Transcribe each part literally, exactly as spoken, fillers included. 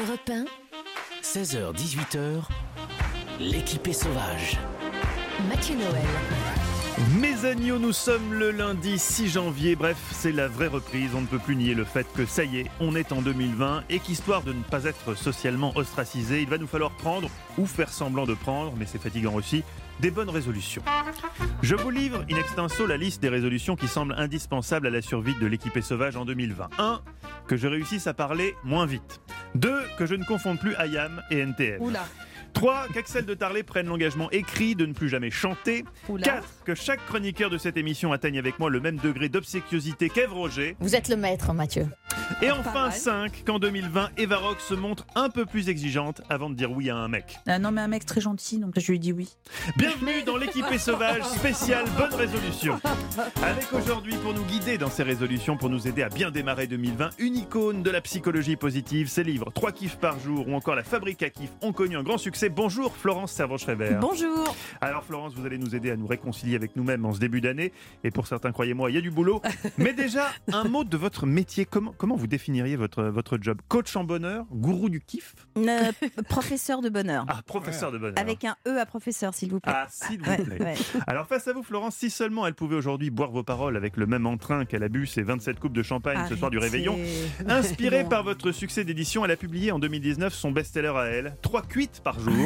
Europe un, seize heures dix-huit heures, l'équipée sauvage. Mathieu Noël. Mes agneaux, nous sommes le lundi six janvier. Bref, c'est la vraie reprise. On ne peut plus nier le fait que ça y est, on est en deux mille vingt et qu'histoire de ne pas être socialement ostracisé, il va nous falloir prendre ou faire semblant de prendre, mais c'est fatigant aussi, des bonnes résolutions. Je vous livre in extenso la liste des résolutions qui semblent indispensables à la survie de l'équipée sauvage en deux mille vingt. un. Que je réussisse à parler moins vite. deux. Que je ne confonde plus I A M et N T M. Oula. trois. Qu'Axel de Tarlet prenne l'engagement écrit de ne plus jamais chanter. Oula. quatre. Que chaque chroniqueur de cette émission atteigne avec moi le même degré d'obséquiosité qu'Ève Roger. Vous êtes le maître, Mathieu. Et Pas enfin mal. cinq. Qu'en deux mille vingt, Eva Rock se montre un peu plus exigeante avant de dire oui à un mec. Ah non, mais un mec très gentil, donc je lui dis oui. Bienvenue dans l'équipée sauvage spéciale bonne résolution. Avec aujourd'hui pour nous guider dans ces résolutions, pour nous aider à bien démarrer deux mille vingt, une icône de la psychologie positive. Ses livres trois kiffs par jour ou encore La Fabrique à kiff ont connu un grand succès. Bonjour Florence Servan-Schreiber. Bonjour. Alors Florence, vous allez nous aider à nous réconcilier avec nous-mêmes en ce début d'année. Et pour certains, croyez-moi, il y a du boulot. Mais déjà, un mot de votre métier. Comment, comment vous définiriez votre, votre job ? Coach en bonheur ? Gourou du kiff ? Euh, professeur de bonheur. Ah, professeur de bonheur. Avec un E à professeur, s'il vous plaît. Ah, s'il vous Ouais, plaît. ouais. Alors face à vous Florence, si seulement elle pouvait aujourd'hui boire vos paroles avec le même entrain qu'elle a bu ses vingt-sept coupes de champagne ce soir du Arrêtez. réveillon. Inspirée Bon. par votre succès d'édition, elle a publié en deux mille dix-neuf son best-seller à elle, trois cuites par jour.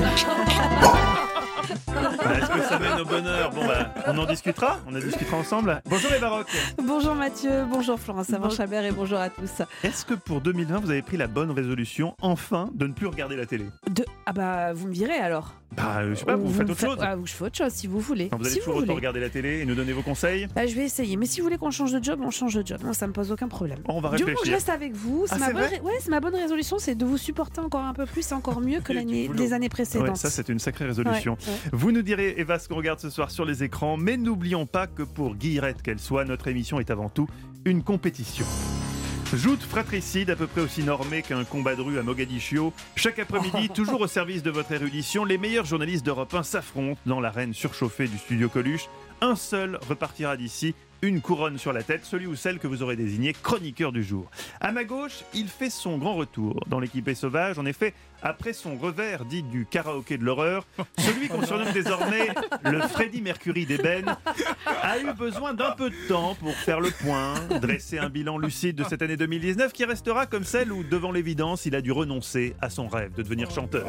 Ah, est-ce que ça mène au bonheur ? Bon bah, on en discutera, on en discutera ensemble. Bonjour les baroques. Bonjour Mathieu, bonjour Florence Servan-Schreiber et bonjour à tous. Est-ce que pour deux mille vingt, vous avez pris la bonne résolution, enfin, de ne plus regarder la télé ? De... Ah bah vous me direz alors. Bah, euh, je sais pas, vous, Ou faites me autre faites- chose. Ah, ou je fais autre chose si vous voulez. Enfin, vous allez si toujours vous autant voulez. regarder la télé et nous donner vos conseils ? Bah, je vais essayer, mais si vous voulez qu'on change de job, on change de job. Moi ça me pose aucun problème. On va Du coup, je réfléchir. reste avec vous. C'est Ah, ma c'est bonne... vrai ré- ouais, c'est ma bonne résolution, c'est de vous supporter encore un peu plus, et encore mieux que Et du l'année... boulot. les années précédentes. Ouais, ça c'est une sacrée résolution. Ouais, ouais. Vous nous direz, Eva, ce qu'on regarde ce soir sur les écrans, mais n'oublions pas que pour Guillerette qu'elle soit, notre émission est avant tout une compétition. Joute fratricide, à peu près aussi normée qu'un combat de rue à Mogadiscio. Chaque après-midi, toujours au service de votre érudition, les meilleurs journalistes d'Europe un s'affrontent dans l'arène surchauffée du studio Coluche. Un seul repartira d'ici, une couronne sur la tête, celui ou celle que vous aurez désigné chroniqueur du jour. À ma gauche, il fait son grand retour dans l'équipée sauvage. En effet, après son revers dit du karaoké de l'horreur, celui qu'on surnomme désormais le Freddie Mercury d'ébène a eu besoin d'un peu de temps pour faire le point, dresser un bilan lucide de cette année deux mille dix-neuf qui restera comme celle où, devant l'évidence, il a dû renoncer à son rêve de devenir chanteur.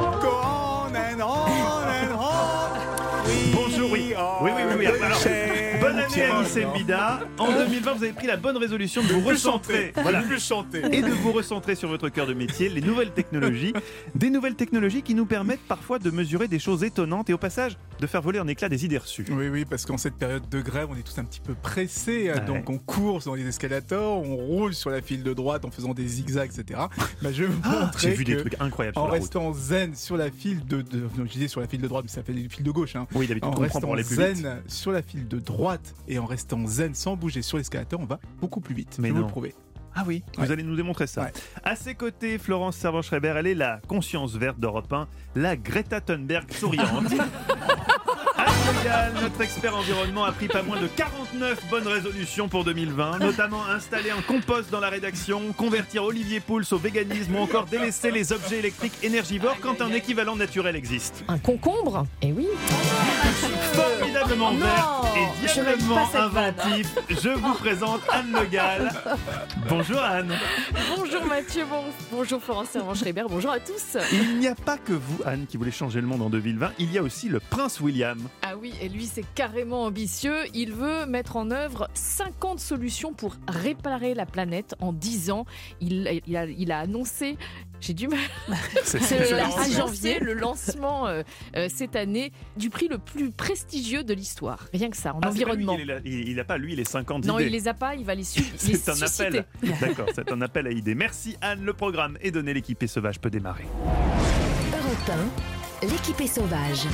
Bonjour, oui. Oui, oui, oui. oui. Alors, bonne année Alice Mbida. En deux mille vingt, vous avez pris la bonne résolution de vous recentrer. Voilà. Et de vous recentrer sur votre cœur de métier, les nouvelles technologies. Des nouvelles technologies qui nous permettent parfois de mesurer des choses étonnantes et au passage de faire voler en éclats des idées reçues. Oui, oui, parce qu'en cette période de grève, on est tous un petit peu pressés. Ouais. Donc on court dans les escalators, on roule sur la file de droite en faisant des zigzags, et cetera. Bah, je vais vous Ah, montrer j'ai vu des que trucs incroyables en sur la route. restant zen sur la file de, de non, je disais sur la file de droite, mais ça fait file de gauche. Hein. Oui, d'habitude, En on comprend pour restant aller plus zen vite. sur la file de droite et en restant zen sans bouger sur l'escalator, on va beaucoup plus vite. Mais je vais non. vous le prouver. Ah oui, Ouais. vous allez nous démontrer ça. Ouais. À ses côtés, Florence Servan-Schreiber, elle est la conscience verte d'Europe un, la Greta Thunberg souriante. Anne Le Gall, notre expert environnement, a pris pas moins de quarante-neuf bonnes résolutions pour deux mille vingt, notamment installer un compost dans la rédaction, convertir Olivier Pouls au véganisme ou encore délaisser les objets électriques énergivores quand un équivalent naturel existe. Un concombre ? Eh oui. Formidablement Oh non, vert et je n'aime diablement pas cette vanne. inventif, je vous présente Anne Le Gall. Bonjour Anne. Bonjour Mathieu, bon- bonjour Florence Servan-Schreiber, bonjour à tous. Il n'y a pas que vous, Anne, qui voulez changer le monde en deux mille vingt, il y a aussi le prince William. Ah oui, et lui c'est carrément ambitieux, il veut mettre en œuvre cinquante solutions pour réparer la planète en dix ans. Il, il, a, il a annoncé, j'ai du mal, C'est c'est c'est- le c'est- six janvier, le lancement euh, euh, cette année du prix le plus prestigieux de l'histoire. Rien que ça, en Ah, c'est pas lui, environnement. il, est là- il- il a pas, lui, les cinquante Non, idées. il les a pas, il va les, su- les C'est un susciter. appel. D'accord, c'est un appel à idées. Merci Anne, le programme est donné, l'équipée sauvage peut démarrer. Europe un, l'équipée sauvage.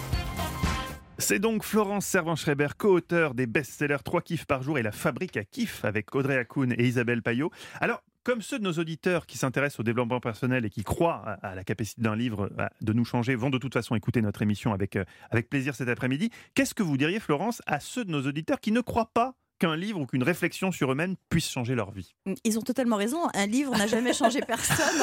C'est donc Florence Servan-Schreiber, co-auteur des best-sellers trois kiffs par jour et La Fabrique à kiff avec Audrey Hakoun et Isabelle Payot. Alors, comme ceux de nos auditeurs qui s'intéressent au développement personnel et qui croient à, à la capacité d'un livre bah, de nous changer, vont de toute façon écouter notre émission avec, euh, avec plaisir cet après-midi, qu'est-ce que vous diriez, Florence, à ceux de nos auditeurs qui ne croient pas qu'un livre ou qu'une réflexion sur eux-mêmes puisse changer leur vie. Ils ont totalement raison. Un livre n'a jamais changé personne.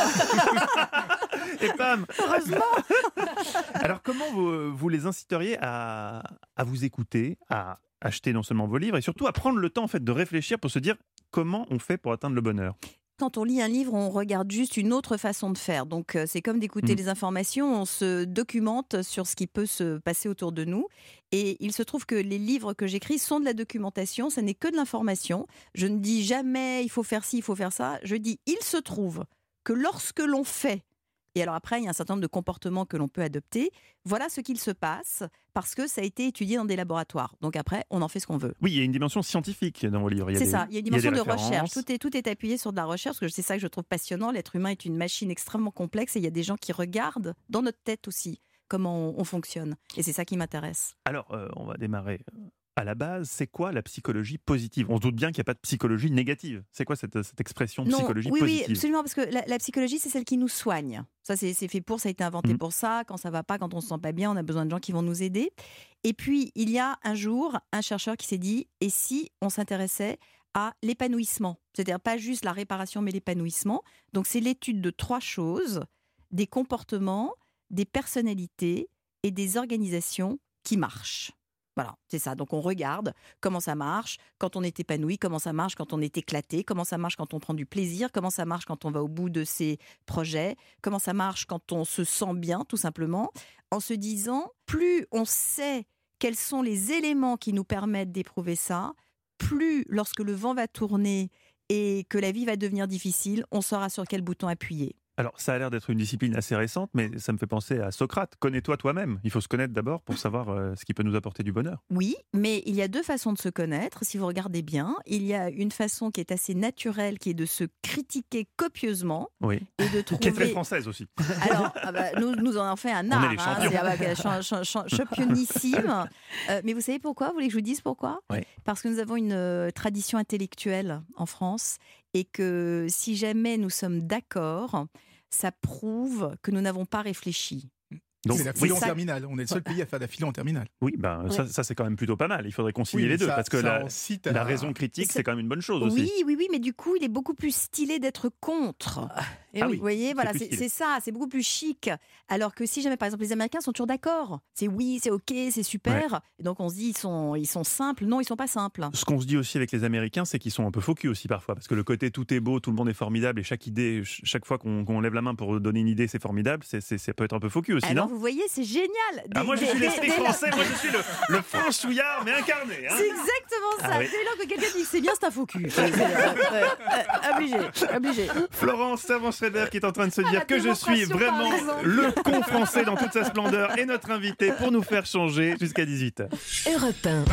Et pam. Heureusement. Alors comment vous, vous les inciteriez à, à vous écouter, à acheter non seulement vos livres, et surtout à prendre le temps en fait, de réfléchir pour se dire comment on fait pour atteindre le bonheur? Quand on lit un livre, on regarde juste une autre façon de faire. Donc, euh, c'est comme d'écouter Mmh. les informations. On se documente sur ce qui peut se passer autour de nous. Et il se trouve que les livres que j'écris sont de la documentation. Ce n'est que de l'information. Je ne dis jamais il faut faire ci, il faut faire ça. Je dis il se trouve que lorsque l'on fait, et alors après, il y a un certain nombre de comportements que l'on peut adopter. Voilà ce qu'il se passe parce que ça a été étudié dans des laboratoires. Donc après, on en fait ce qu'on veut. Oui, il y a une dimension scientifique dans vos livres. Il y a C'est des- ça, il y a une il y a des dimension de références. recherche. Tout est, tout est appuyé sur de la recherche, parce que c'est ça que je trouve passionnant. L'être humain est une machine extrêmement complexe et il y a des gens qui regardent dans notre tête aussi comment on, on fonctionne. Et c'est ça qui m'intéresse. Alors, euh, on va démarrer euh, à la base. C'est quoi la psychologie positive? On se doute bien qu'il n'y a pas de psychologie négative. C'est quoi cette, cette expression psychologie oui, positive? oui, absolument, parce que la, la psychologie, c'est celle qui nous soigne. Ça, c'est c'est fait pour, ça a été inventé Mhm. pour ça. Quand ça va pas, quand on se sent pas bien, on a besoin de gens qui vont nous aider. Et puis, il y a un jour, un chercheur qui s'est dit, et si on s'intéressait à l'épanouissement? C'est-à-dire pas juste la réparation, mais l'épanouissement. Donc, c'est l'étude de trois choses, des comportements, des personnalités et des organisations qui marchent. Voilà, c'est ça. Donc on regarde comment ça marche quand on est épanoui, comment ça marche quand on est éclaté, comment ça marche quand on prend du plaisir, comment ça marche quand on va au bout de ses projets, comment ça marche quand on se sent bien, tout simplement, en se disant, plus on sait quels sont les éléments qui nous permettent d'éprouver ça, plus lorsque le vent va tourner et que la vie va devenir difficile, on saura sur quel bouton appuyer. Alors, ça a l'air d'être une discipline assez récente, mais ça me fait penser à Socrate. Connais-toi toi-même. Il faut se connaître d'abord pour savoir euh, ce qui peut nous apporter du bonheur. Oui, mais il y a deux façons de se connaître. Si vous regardez bien, il y a une façon qui est assez naturelle, qui est de se critiquer copieusement Oui. et de Qui est très trouver. française aussi. Alors, ah bah, nous, nous en avons fait un On est art, les champions. c'est ah bah, cha- cha- cha- championnissime. Euh, mais vous savez pourquoi? Vous voulez que je vous dise pourquoi? Oui. Parce que nous avons une euh, tradition intellectuelle en France et que si jamais nous sommes d'accord, ça prouve que nous n'avons pas réfléchi. Donc, c'est la oui, philo en ça- terminale. On est le seul pays à faire de la philo en terminale. oui, ben, ça, ça, c'est quand même plutôt pas mal. Il faudrait concilier Oui, les mais deux, ça- parce que ça la, en cite à- la raison critique, C'est- c'est quand même une bonne chose aussi. Oui, oui, oui, mais du coup, il est beaucoup plus stylé d'être contre. Ah oui, Vous voyez, c'est voilà, plus c'est stylé. c'est ça, c'est beaucoup plus chic. Alors que si jamais, par exemple, les Américains sont toujours d'accord, c'est oui, c'est ok, c'est super. Et donc on se dit, ils sont, ils sont simples. Non, ils sont pas simples. Ce qu'on se dit aussi avec les Américains, c'est qu'ils sont un peu faux cul aussi parfois, parce que le côté tout est beau, tout le monde est formidable, et chaque idée, ch- chaque fois qu'on qu'on lève la main pour donner une idée, c'est formidable, c'est, c'est- ça peut être un peu faux cul aussi, Alors non? vous voyez, c'est génial. Ah, Dès- moi je dès- suis dès- l'esprit dès lors- français, moi je suis le, le franchouillard, mais incarné. Hein. C'est exactement ça. Ah oui. Dès lors que quelqu'un dit que c'est bien, c'est un faux cul. C'est- c'est- euh, euh, euh, obligé, obligé. Florence Servan-Schreiber qui est en train de se Ah, dire la que je suis démonstration, vraiment par exemple. le con français dans toute sa splendeur et notre invité pour nous faire changer jusqu'à dix-huit heures. Europe un.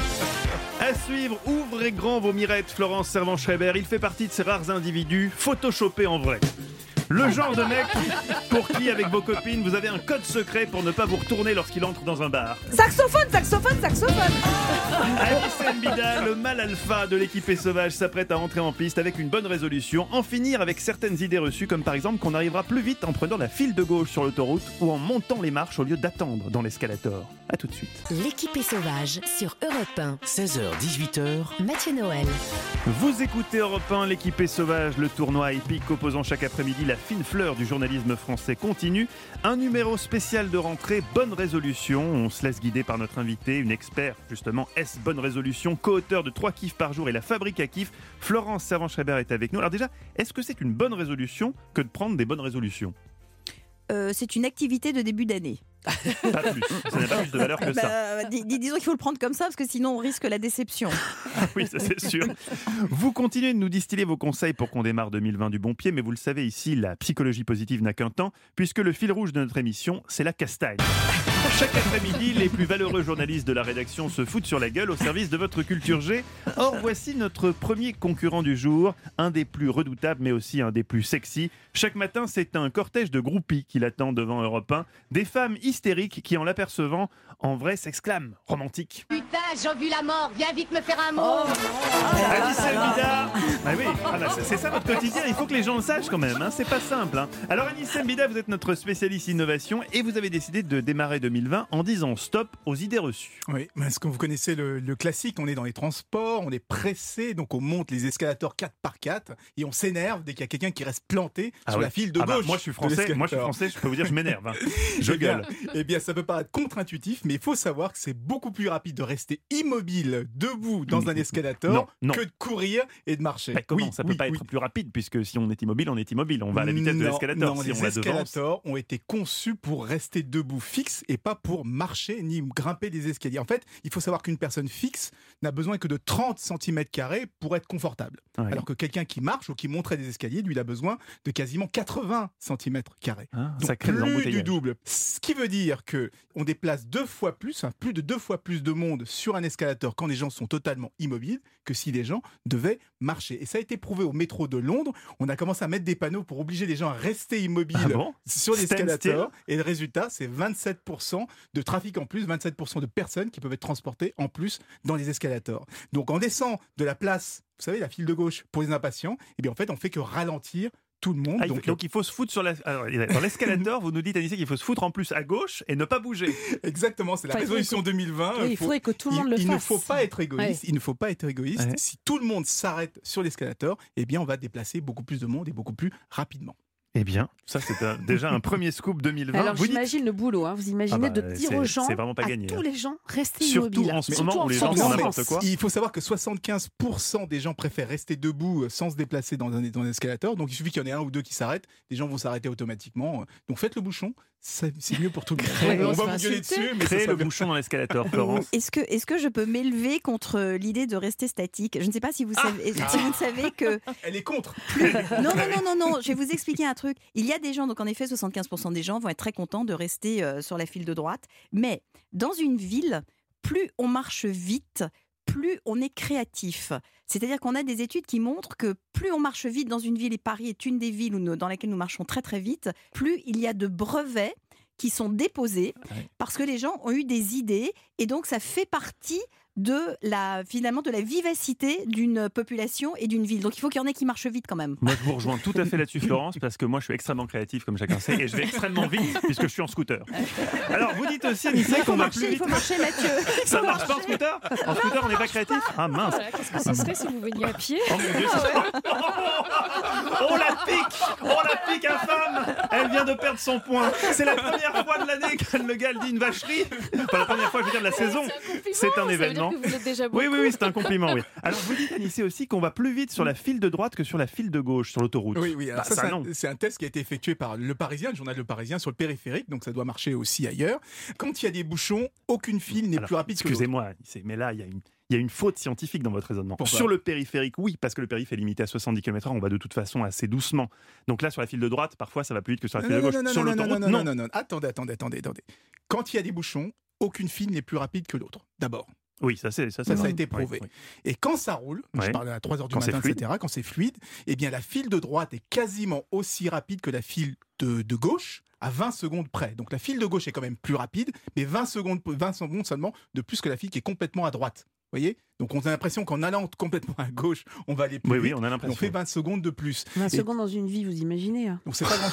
À suivre, ouvrez grand vos mirettes, Florence Servan-Schreiber. Il fait partie de ces rares individus photoshopés en vrai. Le genre de mec pour qui, avec vos copines, vous avez un code secret pour ne pas vous retourner lorsqu'il entre dans un bar. Saxophone, saxophone, saxophone. Anissa Mbida, le mal alpha de l'équipée sauvage, s'apprête à entrer en piste avec une bonne résolution, en finir avec certaines idées reçues, comme par exemple qu'on arrivera plus vite en prenant la file de gauche sur l'autoroute ou en montant les marches au lieu d'attendre dans l'escalator. A tout de suite. L'équipée sauvage sur Europe un. seize heures dix-huit heures, Mathieu Noël. Vous écoutez Europe un, l'équipée sauvage, le tournoi épique opposant chaque après-midi la fine fleur du journalisme français continue. Un numéro spécial de rentrée, bonne résolution. On se laisse guider par notre invité, une experte justement S Bonne Résolution, co-auteur de trois kiffs par jour et la fabrique à kiff. Florence Servan-Schreiber est avec nous. Alors déjà, est-ce que c'est une bonne résolution que de prendre des bonnes résolutions? Euh, c'est une activité de début d'année. Pas plus. Ça n'a pas plus de valeur que ça. Bah, dis- dis- disons qu'il faut le prendre comme ça parce que sinon on risque la déception. Oui, ça c'est sûr. Vous continuez de nous distiller vos conseils pour qu'on démarre deux mille vingt du bon pied, mais vous le savez ici, la psychologie positive n'a qu'un temps, puisque le fil rouge de notre émission, c'est la castagne. Chaque après-midi, les plus valeureux journalistes de la rédaction se foutent sur la gueule au service de votre culture G. Or, voici notre premier concurrent du jour, un des plus redoutables, mais aussi un des plus sexy. Chaque matin, c'est un cortège de groupies qui l'attend devant Europe un, des femmes hystériques qui, en l'apercevant, en vrai s'exclament « romantique ». Putain, j'ai vu la mort, viens vite me faire un mot. Anissa Mbida. Ah oui, ah bah, c'est- c'est ça votre quotidien, il faut que les gens le sachent quand même, hein. C'est pas simple. Hein. Alors Anissa Mbida, vous êtes notre spécialiste innovation et vous avez décidé de démarrer deux deux mille vingt en disant stop aux idées reçues. Oui, parce que vous connaissez le, le classique, on est dans les transports, on est pressé, donc on monte les escalators quatre par quatre et on s'énerve dès qu'il y a quelqu'un qui reste planté Ah sur ouais. la file de Ah bah, gauche. moi je suis de français, moi je suis l'escalator. français, je peux vous dire je m'énerve. hein. Je Eh bien- gueule. Eh bien, ça peut paraître contre-intuitif, mais il faut savoir que c'est beaucoup plus rapide de rester immobile, debout dans un escalator Non, non. que de courir et de marcher. Bah, comment Oui, ça peut oui, pas oui. être plus rapide puisque si on est immobile, on est immobile, on va à la vitesse de Non, l'escalator. non, Si les on la devance. escalators ont été conçus pour rester debout fixe et pas pour marcher ni grimper des escaliers. En fait, il faut savoir qu'une personne fixe n'a besoin que de trente centimètres carrés pour être confortable. Ouais. Alors que quelqu'un qui marche ou qui monterait des escaliers, lui, il a besoin de quasiment quatre-vingts centimètres carrés. Ah, Donc ça crée des plus du embouteillages. double. Ce qui veut dire que on déplace deux fois plus, hein, plus de deux fois plus de monde sur un escalator quand les gens sont totalement immobiles que si les gens devaient marcher. Et ça a été prouvé au métro de Londres. On a commencé à mettre des panneaux pour obliger les gens à rester immobiles Ah bon sur Stand l'escalator. Et le résultat, c'est vingt-sept pour cent de trafic en plus, vingt-sept pour cent de personnes qui peuvent être transportées en plus dans les escalators. Donc on descend de la place, vous savez, la file de gauche pour les impatients, et bien en fait, on fait que ralentir tout le monde. Ah, il faut- donc, donc il faut se foutre sur la... Alors, dans l'escalator, vous nous dites Anissé qu'il faut se foutre en plus à gauche et ne pas bouger. exactement, c'est la Enfin, il faudrait résolution deux mille vingt. Oui, il Faut- faudrait que tout le monde il, le il fasse. ne faut pas être égoïste. Il ne faut pas être égoïste. Ouais. Si tout le monde s'arrête sur l'escalator, eh bien, on va déplacer beaucoup plus de monde et beaucoup plus rapidement. Eh bien, ça c'est un- déjà un premier scoop deux mille vingt. Alors Vous dites- j'imagine le boulot, hein. Vous imaginez Ah bah, de dire c'est- aux gens, c'est vraiment pas à gagné, tous hein. les gens, restez Surtout immobiles. en ce Surtout moment où les gens France. font Non, mais n'importe quoi. Il faut savoir que soixante-quinze pour cent des gens préfèrent rester debout euh, sans se déplacer dans un, dans un escalator. Donc il suffit qu'il y en ait un ou deux qui s'arrêtent, les gens vont s'arrêter automatiquement. Donc faites le bouchon, ça- c'est mieux pour tout le Ouais, monde. on On se va fait vous gueuler insulter. dessus, mais ça Créer sera le bien. bouchon dans l'escalator, Florence. Est-ce que, est-ce que je peux m'élever contre l'idée de rester statique ? Je ne sais pas si vous savez, si vous savez que Elle est contre. non, non, non, non, non, je vais vous expliquer un truc. Il y a des gens, donc en effet, soixante-quinze pour cent des gens vont être très contents de rester euh, sur la file de droite. Mais dans une ville, plus on marche vite, plus on est créatif. C'est-à-dire qu'on a des études qui montrent que plus on marche vite dans une ville, et Paris est une des villes où nous- dans laquelle nous marchons très très vite, plus il y a de brevets qui sont déposés Ouais. parce que les gens ont eu des idées et donc ça fait partie de la, finalement, de la vivacité d'une population et d'une ville. Donc il faut qu'il y en ait qui marchent vite quand même. Moi, je vous rejoins tout à fait là-dessus, Florence, parce que moi, je suis extrêmement créatif, comme chacun sait, et je vais extrêmement vite, puisque je suis en scooter. Alors, vous dites aussi, Anissé, Il faut qu'on va marcher, plus il vite. faut marcher, Mathieu. Ça ne marche pas en scooter En scooter, on n'est pas créatif Ah mince Voilà, qu'est-ce que ce serait si vous veniez à pied Oh mon Dieu, c'est- On la pique On la pique, infâme Elle vient de perdre son point. C'est la première fois de l'année qu'Anne Le Gall dit une vacherie. Pas la première fois, je veux dire, de la saison. C'est un Ça veut dire événement. que vous l'êtes déjà Oui, beaucoup. oui, oui, c'est un compliment, oui. Alors, vous dites, Anissé, aussi qu'on va plus vite sur la file de droite que sur la file de gauche, sur l'autoroute. Oui, oui. Alors Bah, ça, ça, c'est, non. un, c'est un test qui a été effectué par Le Parisien, le journal Le Parisien, sur le périphérique, donc ça doit marcher aussi ailleurs. Quand il y a des bouchons, aucune file n'est Alors, plus rapide que l'autre. Excusez-moi, Anissé, mais là, il y a une... Il y a une faute scientifique dans votre raisonnement. Pourquoi ? Sur le périphérique, oui, parce que le périphérique est limité à soixante-dix kilomètres heure, on va de toute façon assez doucement. Donc là, sur la file de droite, parfois, ça va plus vite que sur la file Non, de non, gauche. non, sur non, non, l'autoroute, non, non, non, non. Attendez, attendez, attendez, attendez. Quand il y a des bouchons, aucune file n'est plus rapide que l'autre, d'abord. Oui, ça, c'est ça. Ça, c'est ça a vrai. été prouvé. Oui, Et quand ça roule, je Ouais. parle à trois heures du Quand c'est matin, fluide. et cetera, quand c'est fluide, eh bien la file de droite est quasiment aussi rapide que la file de, de gauche, à vingt secondes près. Donc la file de gauche est quand même plus rapide, mais vingt secondes, vingt secondes seulement de plus que la file qui est complètement à droite. Vous voyez ? Donc on a l'impression qu'en allant complètement à gauche, on va aller plus Oui, vite. oui, on a On l'impression. fait vingt secondes de plus. vingt Et- secondes dans une vie, vous imaginez hein. Donc c'est pas grand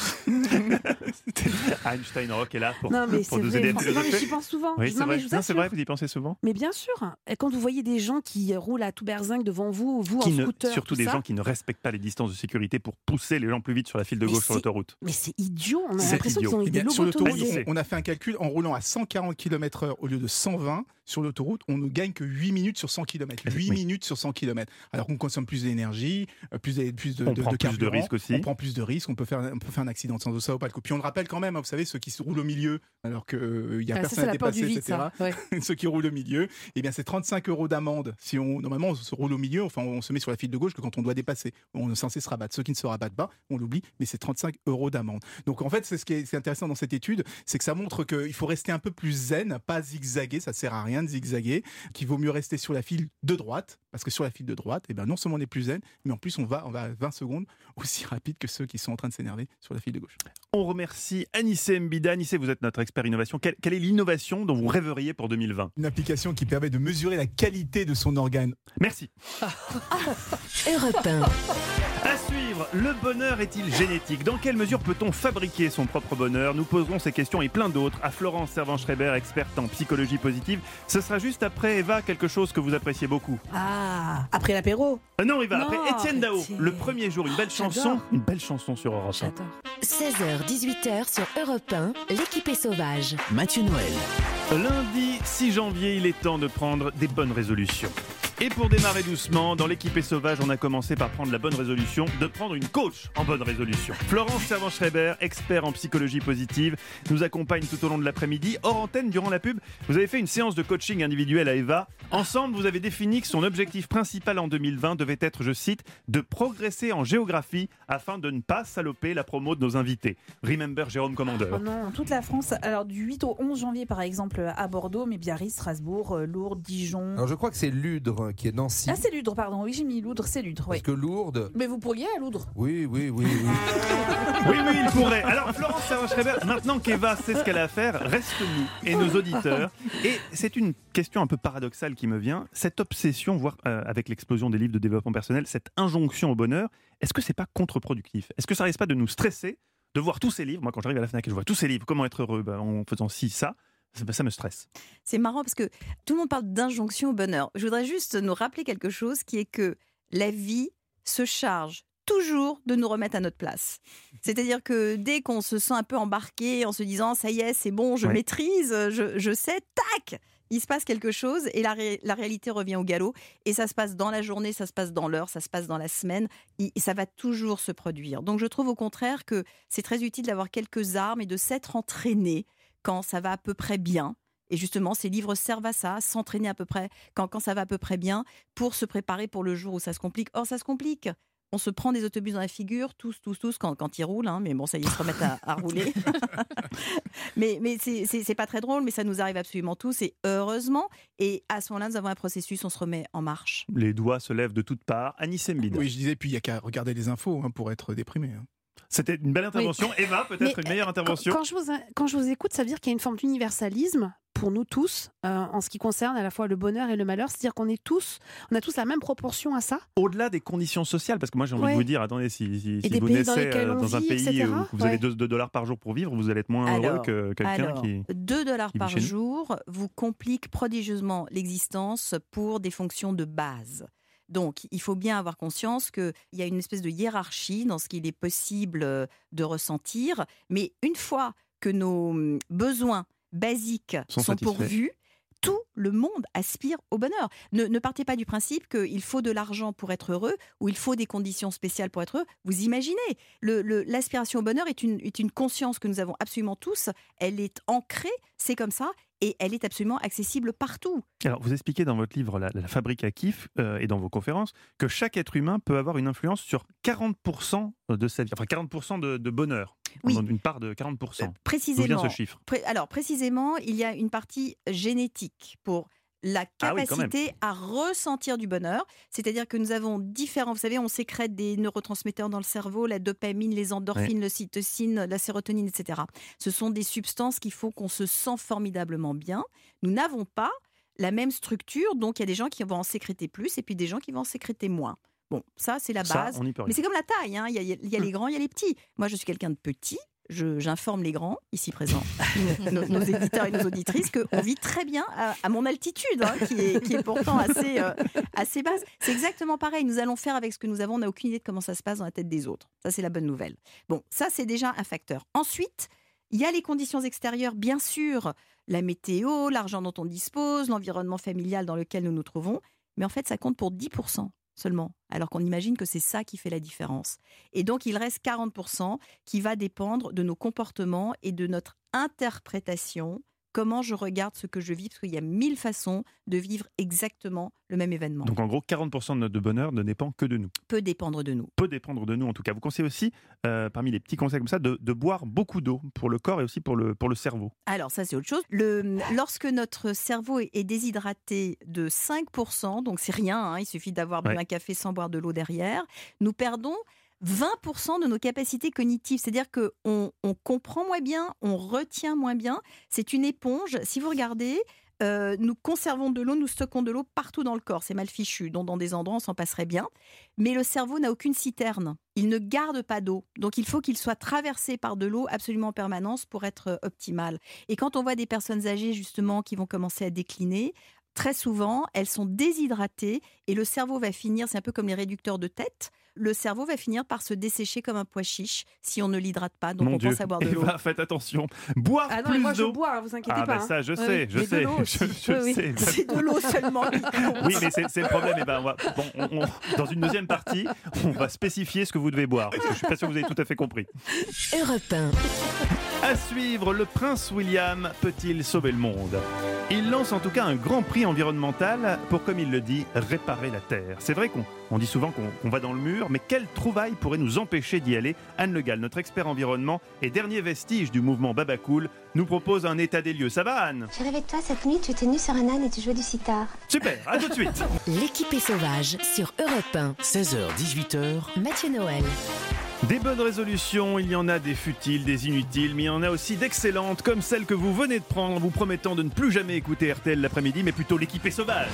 Einstein Rock est là pour, Non mais pour c'est nous vrai, aider à franchement, non, mais philosopher. j'y pense souvent. Oui, Je- c'est non, vrai. mais je vous Non, c'est assure. vrai, vous y pensez souvent. Mais bien sûr, et quand vous voyez des gens qui roulent à tout berzingue devant vous, vous Qui en ne- scooter, surtout tout des ça, gens qui ne respectent pas les distances de sécurité pour pousser les gens plus vite sur la file de Mais gauche sur c'est- l'autoroute. mais c'est idiot, on a C'est l'impression idiot. qu'ils ont eu Eh des bien, sur l'autoroute, lobotomisés. Anissé. on a fait un calcul en roulant à cent quarante kilomètres heure au lieu de cent vingt sur l'autoroute, on ne gagne que huit minutes sur cent kilomètres. huit Oui. minutes sur cent kilomètres. Alors qu'on consomme plus d'énergie, euh, plus de, plus de, On de- prend de plus de carburant, risques aussi. On prend plus de risques, on peut faire, on peut faire un accident sans ça ou pas le coup. Puis on le rappelle quand même, hein, vous savez, ceux qui se roulent au milieu, alors qu'il n'y a Ah, ça, personne c'est à la peur dépasser, du vide, et cetera. ça. Ouais. Ceux qui roulent au milieu, eh bien c'est trente-cinq euros d'amende. Si on, normalement, on se roule au milieu, enfin on se met sur la file de gauche que quand on doit dépasser. On est censé se rabattre. Ceux qui ne se rabattent pas, on l'oublie, mais c'est trente-cinq euros d'amende. Donc en fait, c'est ce qui est, c'est intéressant dans cette étude, c'est que ça montre qu'il faut rester un peu plus zen, pas zigzaguer, ça sert à rien de zigzaguer, qu'il vaut mieux rester sur la file de droite, parce que sur la file de droite, eh ben non seulement on est plus zen, mais en plus on va, on va à vingt secondes aussi rapide que ceux qui sont en train de s'énerver sur la file de gauche. On remercie Anissé Mbida. Anissé, vous êtes notre expert innovation. Quelle, quelle est l'innovation dont vous rêveriez pour deux mille vingt ? Une application qui permet de mesurer la qualité de son organe. Merci. Europe un. À suivre, le bonheur est-il génétique ? Dans quelle mesure peut-on fabriquer son propre bonheur ? Nous poserons ces questions et plein d'autres à Florence Servan-Schreiber, experte en psychologie positive. Ce sera juste après, Eva, quelque chose que vous appréciez beaucoup. Ah, après l'apéro. Euh, non, Eva, Non, après Étienne Dao, Étienne. le premier jour, une belle J'adore. chanson, une belle chanson sur Europe un. J'adore. seize heures dix-huit heures sur Europe un, l'équipe est sauvage. Mathieu Noël. Lundi six janvier, il est temps de prendre des bonnes résolutions. Et pour démarrer doucement, dans l'équipe est sauvage, on a commencé par prendre la bonne résolution de prendre une coach en bonne résolution. Florence Servan-Schreiber, expert en psychologie positive, nous accompagne tout au long de l'après-midi. Hors antenne, durant la pub, vous avez fait une séance de coaching individuelle à Eva. Ensemble, vous avez défini que son objectif principal en deux mille vingt devait être, je cite, de progresser en géographie afin de ne pas saloper la promo de nos invités. Remember Jérôme Commandeur. Oh non, toute la France. Alors du huit au onze janvier par exemple à Bordeaux, mais Biarritz, Strasbourg, euh, Lourdes, Dijon. Alors je crois que c'est Ludre qui est Nancy. Ah c'est Ludre, pardon. Oui, j'ai mis Loudre, c'est Ludre. Parce Oui. que Lourdes. Mais vous pourriez à Loudre. Oui, oui, oui, oui. Oui, oui, il pourrait. Alors, Florence Servan-Schreiber, maintenant qu'Eva sait ce qu'elle a à faire, reste nous et nos auditeurs. Et c'est une question un peu paradoxale qui me vient. Cette obsession, voire euh, avec l'explosion des livres de développement personnel, cette injonction au bonheur, est-ce que c'est pas contre-productif ? Est-ce que ça risque pas de nous stresser de voir tous ces livres ? Moi, quand j'arrive à la Fnac et je vois tous ces livres, comment être heureux ben, en faisant ci, ça, ça, ça me stresse. C'est marrant parce que tout le monde parle d'injonction au bonheur. Je voudrais juste nous rappeler quelque chose qui est que la vie se charge toujours de nous remettre à notre place. C'est-à-dire que dès qu'on se sent un peu embarqué en se disant ça y est, c'est bon, je Ouais. maîtrise, je, je sais, tac, il se passe quelque chose et la, ré- la réalité revient au galop. Et ça se passe dans la journée, ça se passe dans l'heure, ça se passe dans la semaine. Et ça va toujours se produire. Donc je trouve au contraire que c'est très utile d'avoir quelques armes et de s'être entraîné quand ça va à peu près bien. Et justement, ces livres servent à ça, s'entraîner à peu près quand, quand ça va à peu près bien, pour se préparer pour le jour où ça se complique. Or, ça se complique. On se prend des autobus dans la figure, tous, tous, tous, quand, quand ils roulent. Hein, mais bon, ça y est, ils se remettent à, à rouler. mais mais c'est, c'est, c'est pas très drôle, mais ça nous arrive absolument tous. Et heureusement, et à ce moment-là, nous avons un processus, on se remet en marche. Les doigts se lèvent de toutes parts. Anis Mbida. Oui, je disais, puis il n'y a qu'à regarder les infos hein, pour être déprimé. hein. C'était une belle intervention. Eva, peut-être Mais, une meilleure intervention. Quand, quand je vous, quand je vous écoute, ça veut dire qu'il y a une forme d'universalisme pour nous tous, euh, en ce qui concerne à la fois le bonheur et le malheur. C'est-à-dire qu'on est tous, on a tous la même proportion à ça. Au-delà des conditions sociales, parce que moi j'ai envie Ouais. de vous dire, attendez, si, si, si des vous pays naissez dans lesquels euh, on dans un vit, pays et cetera. où vous avez Ouais. deux dollars par jour pour vivre, vous allez être moins heureux Alors, que quelqu'un Alors, qui... deux dollars qui vit par chez nous. jour vous complique prodigieusement l'existence pour des fonctions de base. Donc, il faut bien avoir conscience qu'il y a une espèce de hiérarchie dans ce qu'il est possible euh, de ressentir. Mais une fois que nos hum, besoins basiques Sont sont, satisfaits. pourvus, tout le monde aspire au bonheur. Ne, ne partez pas du principe qu'il faut de l'argent pour être heureux ou il faut des conditions spéciales pour être heureux. Vous imaginez, le, le- l'aspiration au bonheur est une, est une conscience que nous avons absolument tous. Elle est ancrée, c'est comme ça, et elle est absolument accessible partout. Alors, vous expliquez dans votre livre La, la fabrique à kiff euh, et dans vos conférences que chaque être humain peut avoir une influence sur quarante pour cent de sa vie, enfin quarante pour cent de, de bonheur, Oui. une part de quarante pour cent. D'où vient Précisément. ce chiffre ? Pré- alors, précisément, il y a une partie génétique pour la Ah oui, quand même. capacité à ressentir du bonheur. C'est-à-dire que nous avons différents... Vous savez, on sécrète des neurotransmetteurs dans le cerveau, la dopamine, les endorphines, le cytocine, la sérotonine, et cetera. Ce sont des substances qui font qu'on se sent formidablement bien. Nous n'avons pas la même structure, donc il y a des gens qui vont en sécréter plus et puis des gens qui vont en sécréter moins. Bon, ça, c'est la Ça, base. on n'y peut rien. Mais c'est comme la taille, hein. il y a, il y a les grands, il y a les petits. Moi, je suis quelqu'un de petit. Je, j'informe les grands, ici présents, nos, nos éditeurs et nos auditrices, qu'on vit très bien à, à mon altitude, hein, qui, est, qui est pourtant assez, euh, assez basse. C'est exactement pareil. Nous allons faire avec ce que nous avons. On n'a aucune idée de comment ça se passe dans la tête des autres. Ça, c'est la bonne nouvelle. Bon, ça, c'est déjà un facteur. Ensuite, il y a les conditions extérieures, bien sûr. La météo, l'argent dont on dispose, l'environnement familial dans lequel nous nous trouvons. Mais en fait, ça compte pour dix pour cent seulement, alors qu'on imagine que c'est ça qui fait la différence. Et donc, il reste quarante pour cent qui va dépendre de nos comportements et de notre interprétation, comment je regarde ce que je vis, parce qu'il y a mille façons de vivre exactement le même événement. Donc en gros, quarante pour cent de notre bonheur ne dépend que de nous. Peut dépendre de nous. Peut dépendre de nous en tout cas. Vous conseillez aussi, euh, parmi les petits conseils comme ça, de, de boire beaucoup d'eau pour le corps et aussi pour le, pour le cerveau. Alors ça, c'est autre chose. Le, lorsque notre cerveau est, est déshydraté de cinq pour cent, donc c'est rien, hein, il suffit d'avoir bu Ouais. un café sans boire de l'eau derrière, nous perdons vingt pour cent de nos capacités cognitives. C'est-à-dire qu'on on comprend moins bien, on retient moins bien. C'est une éponge. Si vous regardez, Euh, nous conservons de l'eau, nous stockons de l'eau partout dans le corps. C'est mal fichu. Donc, dans des endroits, on s'en passerait bien. Mais le cerveau n'a aucune citerne. Il ne garde pas d'eau. Donc, il faut qu'il soit traversé par de l'eau absolument en permanence pour être optimal. Et quand on voit des personnes âgées, justement, qui vont commencer à décliner, très souvent, elles sont déshydratées et le cerveau va finir, c'est un peu comme les réducteurs de tête, le cerveau va finir par se dessécher comme un pois chiche si on ne l'hydrate pas. Donc Mon on Dieu. pense à boire de l'eau. Eva, faites attention. Boire Ah non, plus mais moi je d'eau. bois, vous inquiétez Ah pas. bah ça, je hein. sais, Ouais, je mais de sais. l'eau Je, aussi. je Oui, oui. sais. C'est de l'eau seulement. Oui, mais c'est, c'est le problème. Eh ben, on va, bon, on- on- dans une deuxième partie, on va spécifier ce que vous devez boire. Parce que je suis pas sûr que vous avez tout à fait compris. Europe un. À suivre, le prince William peut-il sauver le monde ? Il lance en tout cas un grand prix environnemental pour, comme il le dit, réparer la Terre. C'est vrai qu'on on dit souvent qu'on, qu'on va dans le mur, mais quelle trouvaille pourrait nous empêcher d'y aller ? Anne Le Gall, notre expert environnement et dernier vestige du mouvement Babacool, nous propose un état des lieux. Ça va, Anne ? J'ai rêvé de toi cette nuit, tu étais nu sur un âne et tu jouais du sitar. Super, à tout de suite. L'équipée sauvage sur Europe un. seize heures dix-huit heures, Mathieu Noël. Des bonnes résolutions, il y en a des futiles, des inutiles, mais il y en a aussi d'excellentes, comme celle que vous venez de prendre en vous promettant de ne plus jamais écouter R T L l'après-midi, mais plutôt l'équipée sauvage.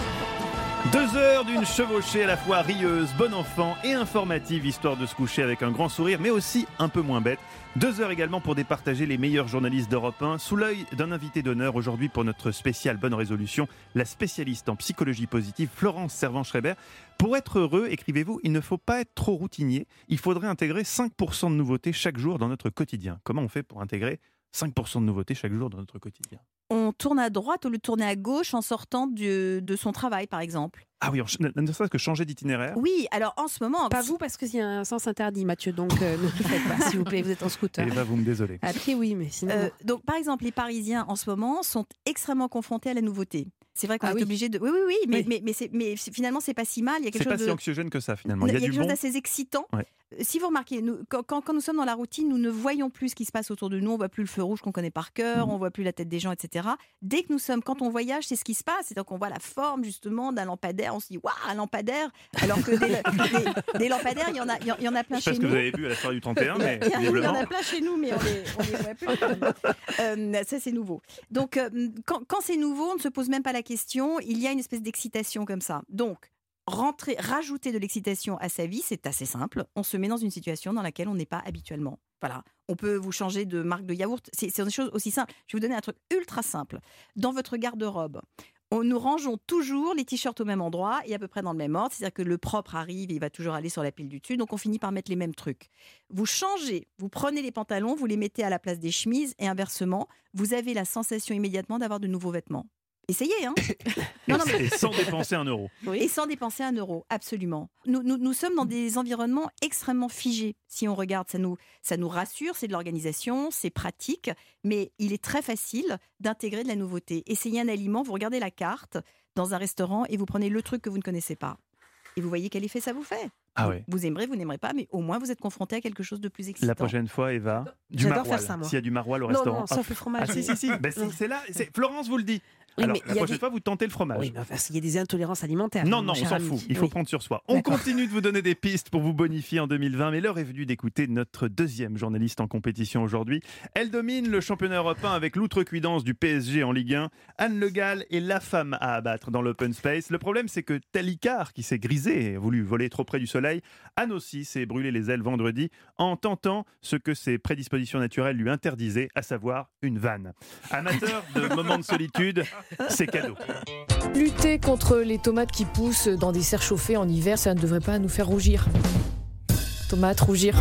Deux heures d'une chevauchée à la fois rieuse, bon enfant et informative, histoire de se coucher avec un grand sourire, mais aussi un peu moins bête. Deux heures également pour départager les meilleurs journalistes d'Europe un, sous l'œil d'un invité d'honneur aujourd'hui pour notre spéciale Bonne Résolution, la spécialiste en psychologie positive Florence Servan-Schreiber. Pour être heureux, écrivez-vous, il ne faut pas être trop routinier, il faudrait intégrer cinq pour cent de nouveautés chaque jour dans notre quotidien. Comment on fait pour intégrer cinq pour cent de nouveautés chaque jour dans notre quotidien ? On tourne à droite au lieu de tourner à gauche en sortant de, de son travail, par exemple. Ah oui, ne serait-ce que changer d'itinéraire. Oui, alors en ce moment... Pas vous, parce qu'il y a un sens interdit, Mathieu, donc euh, ne le faites pas, s'il vous plaît, vous êtes en scooter. Eva, vous me désolez. À pied, oui, mais sinon... Euh, donc, par exemple, les Parisiens, en ce moment, sont extrêmement confrontés à la nouveauté. C'est vrai qu'on Ah est oui. obligé de... Oui, oui, oui, mais, Oui. mais, mais, c'est- mais finalement, c'est pas si mal. Il y a quelque C'est pas chose si de... anxiogène que ça, finalement. Il y a du quelque chose bon. d'assez excitant. Ouais. Si vous remarquez, nous, quand, quand- quand nous sommes dans la routine, nous ne voyons plus ce qui se passe autour de nous. On voit plus le feu rouge qu'on connaît par cœur, Mhm. on voit plus la tête des gens, et cetera. Dès que nous sommes, quand on voyage, c'est ce qui se passe. C'est-à-dire qu'on voit la forme justement d'un lampadaire. On se dit waouh, un lampadaire. Alors que des, des- des lampadaires, il y en a, il y en- il y en a plein Je sais pas chez ce que nous. vous avez vu à la soirée du trente et un, mais Il y, a- il y en visiblement. a plein chez nous, mais on les, on les voit plus. Euh, ça, c'est nouveau. Donc, euh, quand, quand c'est nouveau, on ne se pose même pas la question. Il y a une espèce d'excitation comme ça. Donc, rentrer, rajouter de l'excitation à sa vie, c'est assez simple. On se met dans une situation dans laquelle on n'est pas habituellement. Voilà. On peut vous changer de marque de yaourt. C'est, c'est des choses aussi simples. Je vais vous donner un truc ultra simple. Dans votre garde-robe, on, nous rangeons toujours les t-shirts au même endroit et à peu près dans le même ordre. C'est-à-dire que le propre arrive et il va toujours aller sur la pile du dessus. Donc, on finit par mettre les mêmes trucs. Vous changez, vous prenez les pantalons, vous les mettez à la place des chemises et inversement, vous avez la sensation immédiatement d'avoir de nouveaux vêtements. Essayez, hein. Et, et sans dépenser un euro. Et sans dépenser un euro, absolument. Nous, nous, nous sommes dans des environnements extrêmement figés. Si on regarde, ça nous, ça nous rassure, c'est de l'organisation, c'est pratique, mais il est très facile d'intégrer de la nouveauté. Essayez un aliment, vous regardez la carte dans un restaurant et vous prenez le truc que vous ne connaissez pas. Et vous voyez quel effet ça vous fait. Ah vous, ouais. vous aimerez, vous n'aimerez pas, mais au moins vous êtes confronté à quelque chose de plus excitant. La prochaine fois, Eva, du J'adore maroilles. faire ça, moi. S'il y a du maroilles au Non, restaurant. non, sauf le fromage. Ah si, si, si. Ben, c'est, c'est là. C'est... Florence vous le dit. Oui, Alors, mais la il y a prochaine des- fois, vous tentez le fromage. Oui, mais enfin, il y a des intolérances alimentaires. Non, mon non, on cher s'en ami. fout. Il faut Oui. prendre sur soi. On D'accord. continue de vous donner des pistes pour vous bonifier en deux mille vingt, mais l'heure est venue d'écouter notre deuxième journaliste en compétition aujourd'hui. Elle domine le championnat européen avec l'outrecuidance du P S G en Ligue un. Anne Le Gall est la femme à abattre dans l'open space. Le problème, c'est que tel Icare, qui s'est grisé et a voulu voler trop près du soleil, Anne aussi s'est brûlé les ailes vendredi en tentant ce que ses prédispositions naturelles lui interdisaient, à savoir une vanne. Amateur de moments de solitude, c'est cadeau. Lutter contre les tomates qui poussent dans des serres chauffées en hiver, ça ne devrait pas nous faire rougir. Tomates, rougir.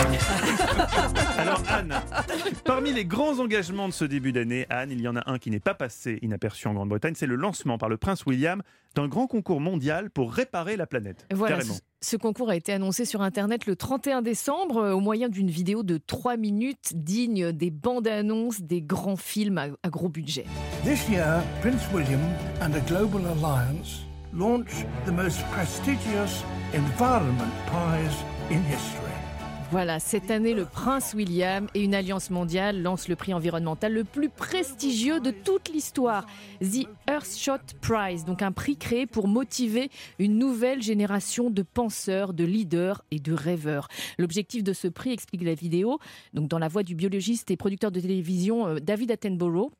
Alors Anne, parmi les grands engagements de ce début d'année, Anne, il y en a un qui n'est pas passé inaperçu en Grande-Bretagne, c'est le lancement par le prince William d'un grand concours mondial pour réparer la planète. Voilà, Carrément. ce, ce concours a été annoncé sur Internet le trente et un décembre euh, au moyen d'une vidéo de trois minutes digne des bandes-annonces des grands films à, à gros budget. This year, Prince William and a global alliance launch the most prestigious Environment Prize in history. Voilà, cette année, le prince William et une alliance mondiale lancent le prix environnemental le plus prestigieux de toute l'histoire, The Earthshot Prize, donc un prix créé pour motiver une nouvelle génération de penseurs, de leaders et de rêveurs. L'objectif de ce prix, explique la vidéo, donc dans la voix du biologiste et producteur de télévision euh, David Attenborough,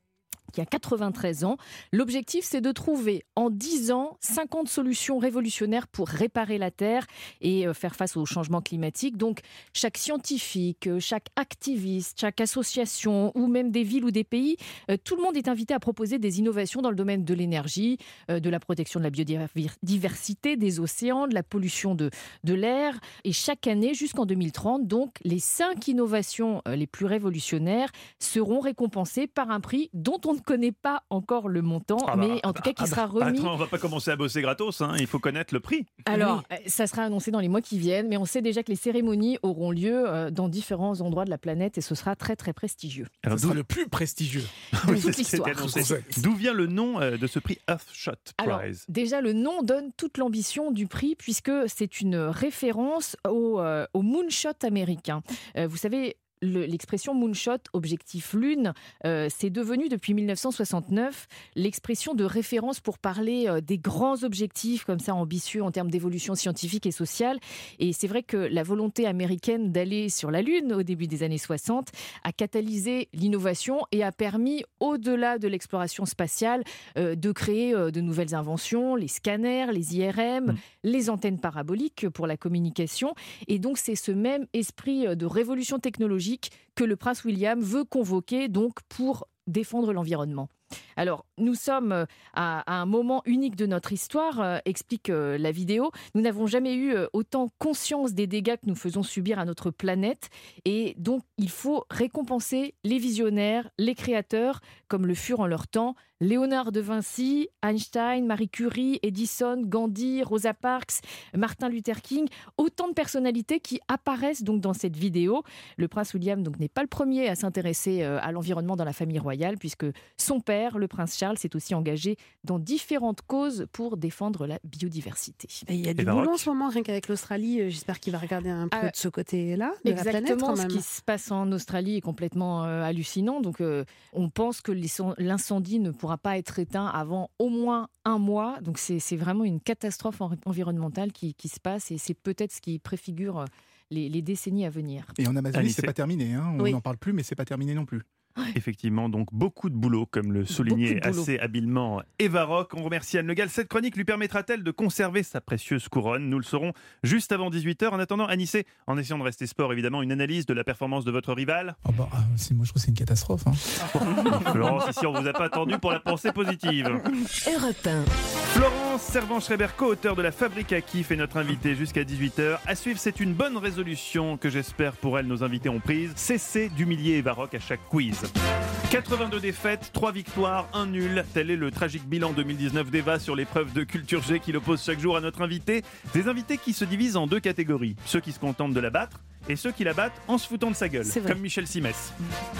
qui a quatre-vingt-treize ans. L'objectif, c'est de trouver en dix ans cinquante solutions révolutionnaires pour réparer la Terre et faire face au changement climatique. Donc, chaque scientifique, chaque activiste, chaque association ou même des villes ou des pays, tout le monde est invité à proposer des innovations dans le domaine de l'énergie, de la protection de la biodiversité, des océans, de la pollution de, de l'air. Et chaque année, jusqu'en deux mille trente, donc, les cinq innovations les plus révolutionnaires seront récompensées par un prix dont on ne connaît pas encore le montant, ah bah, mais en tout cas qui ah bah, sera remis. Attends, on ne va pas commencer à bosser gratos, hein, il faut connaître le prix. Alors, oui. Ça sera annoncé dans les mois qui viennent, mais on sait déjà que les cérémonies auront lieu dans différents endroits de la planète et ce sera très très prestigieux. Alors, ce sera le plus prestigieux de oui, toute l'histoire. D'où vient le nom de ce prix Earthshot Prize? Alors, déjà, le nom donne toute l'ambition du prix puisque c'est une référence au, euh, au moonshot américain. Euh, vous savez, Le, l'expression moonshot, objectif lune, euh, c'est devenu depuis mille neuf cent soixante-neuf l'expression de référence pour parler euh, des grands objectifs comme ça ambitieux en termes d'évolution scientifique et sociale. Et c'est vrai que la volonté américaine d'aller sur la Lune au début des années soixante a catalysé l'innovation et a permis, au-delà de l'exploration spatiale, euh, de créer euh, de nouvelles inventions, les scanners, les I R M, mmh. les antennes paraboliques pour la communication. Et donc c'est ce même esprit de révolution technologique que le prince William veut convoquer donc pour défendre l'environnement. Alors, nous sommes à, à un moment unique de notre histoire, euh, explique euh, la vidéo. Nous n'avons jamais eu euh, autant conscience des dégâts que nous faisons subir à notre planète. Et donc, il faut récompenser les visionnaires, les créateurs, comme le furent en leur temps Léonard de Vinci, Einstein, Marie Curie, Edison, Gandhi, Rosa Parks, Martin Luther King. Autant de personnalités qui apparaissent donc dans cette vidéo. Le prince William donc, n'est pas le premier à s'intéresser euh, à l'environnement dans la famille royale, puisque son père, le prince Charles, s'est aussi engagé dans différentes causes pour défendre la biodiversité. Et il y a du boulot en ce moment, rien qu'avec l'Australie. J'espère qu'il va regarder un peu euh, de ce côté-là de la planète. Exactement, ce qui se passe en Australie est complètement euh, hallucinant. Donc, euh, on pense que les, l'incendie ne pourra pas être éteint avant au moins un mois. Donc, c'est, c'est vraiment une catastrophe environnementale qui, qui se passe et c'est peut-être ce qui préfigure les, les décennies à venir. Et en Amazonie, c'est pas terminé. Hein. On n'en oui. parle plus, mais c'est pas terminé non plus. Effectivement, donc beaucoup de boulot, comme le soulignait assez habilement Eva Rock. On remercie Anne Le Gall. Cette chronique lui permettra-t-elle de conserver sa précieuse couronne? Nous le saurons juste avant dix-huit heures. En attendant, Anissé, en essayant de rester sport, évidemment, une analyse de la performance de votre rival. Oh bah, c'est, moi, je trouve que c'est une catastrophe. Hein. Florence, ici, on vous a pas attendu pour la pensée positive. Europe un. Florence Servan-Schreiber, co-auteur de La Fabrique à Kiff, est notre invitée jusqu'à dix-huit heures. À suivre, c'est une bonne résolution que j'espère pour elle nos invités ont prise. Cessez d'humilier Eva Rock à chaque quiz. quatre-vingt-deux défaites, trois victoires, un nul. Tel est le tragique bilan deux mille dix-neuf d'Eva sur l'épreuve de culture G qui l'oppose chaque jour à notre invité. Des invités qui se divisent en deux catégories. Ceux qui se contentent de la battre et ceux qui la battent en se foutant de sa gueule. Comme Michel Simès.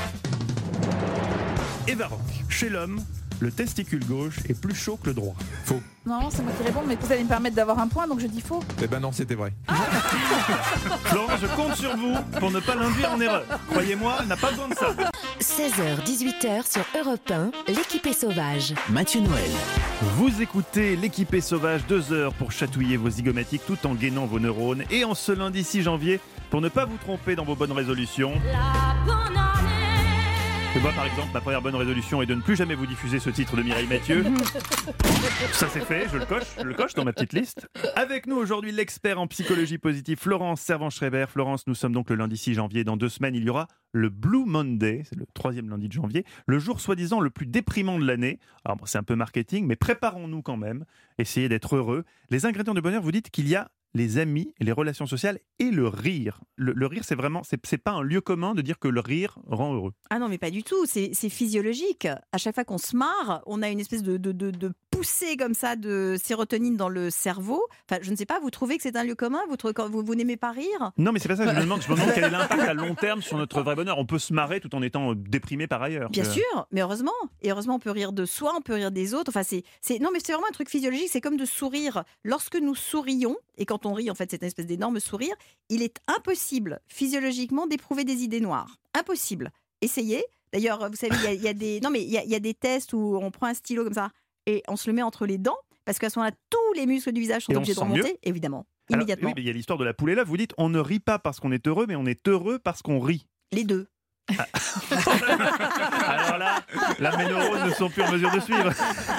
Eva Rock, chez l'homme, le testicule gauche est plus chaud que le droit. Faux. Non, c'est moi qui réponds, mais vous allez me permettre d'avoir un point, donc je dis faux. Eh ben non, c'était vrai. Ah Florent, je compte sur vous pour ne pas l'induire en erreur. Croyez-moi, elle n'a pas besoin de ça. seize heures dix-huit heures sur Europe un, l'équipée sauvage. Mathieu Noël. Vous écoutez l'équipée sauvage, deux heures pour chatouiller vos zygomatiques tout en gainant vos neurones. Et en ce lundi six janvier, pour ne pas vous tromper dans vos bonnes résolutions. La bonne année. Et moi, par exemple, ma première bonne résolution est de ne plus jamais vous diffuser ce titre de Mireille Mathieu. Ça c'est fait, je le coche, je le coche dans ma petite liste. Avec nous aujourd'hui, l'expert en psychologie positive, Florence Servan-Schreiber. Florence, nous sommes donc le lundi six janvier. Dans deux semaines, il y aura le Blue Monday, c'est le troisième lundi de janvier, le jour soi-disant le plus déprimant de l'année. Alors bon, c'est un peu marketing, mais préparons-nous quand même. Essayez d'être heureux. Les ingrédients de bonheur, vous dites qu'il y a les amis, les relations sociales et le rire. Le, le rire, c'est vraiment, c'est, c'est pas un lieu commun de dire que le rire rend heureux. Ah non, mais pas du tout. C'est, c'est physiologique. À chaque fois qu'on se marre, on a une espèce de, de, de, de poussée comme ça de sérotonine dans le cerveau. Enfin, je ne sais pas. Vous trouvez que c'est un lieu commun? Vous, vous, vous n'aimez pas rire? Non, mais c'est pas ça. Je me demande, je me demande quel est l'impact à long terme sur notre vrai bonheur. On peut se marrer tout en étant déprimé par ailleurs. Bien sûr, mais heureusement. Et heureusement, on peut rire de soi, on peut rire des autres. Enfin, c'est, c'est non, mais c'est vraiment un truc physiologique. C'est comme de sourire. Lorsque nous sourions, et quand on rit, en fait, c'est une espèce d'énorme sourire, il est impossible physiologiquement d'éprouver des idées noires. Impossible. Essayez. D'ailleurs, vous savez, il y a, il y a des non mais il y, a, il y a des tests où on prend un stylo comme ça et on se le met entre les dents parce qu'à ce moment-là, tous les muscles du visage sont et obligés de remonter, mieux. Évidemment, Alors, immédiatement. Oui, mais il y a l'histoire de la poule et l'œuf. Vous dites, on ne rit pas parce qu'on est heureux, mais on est heureux parce qu'on rit. Les deux. Ah. Alors là, Là, mes neurones ne sont plus en mesure de suivre.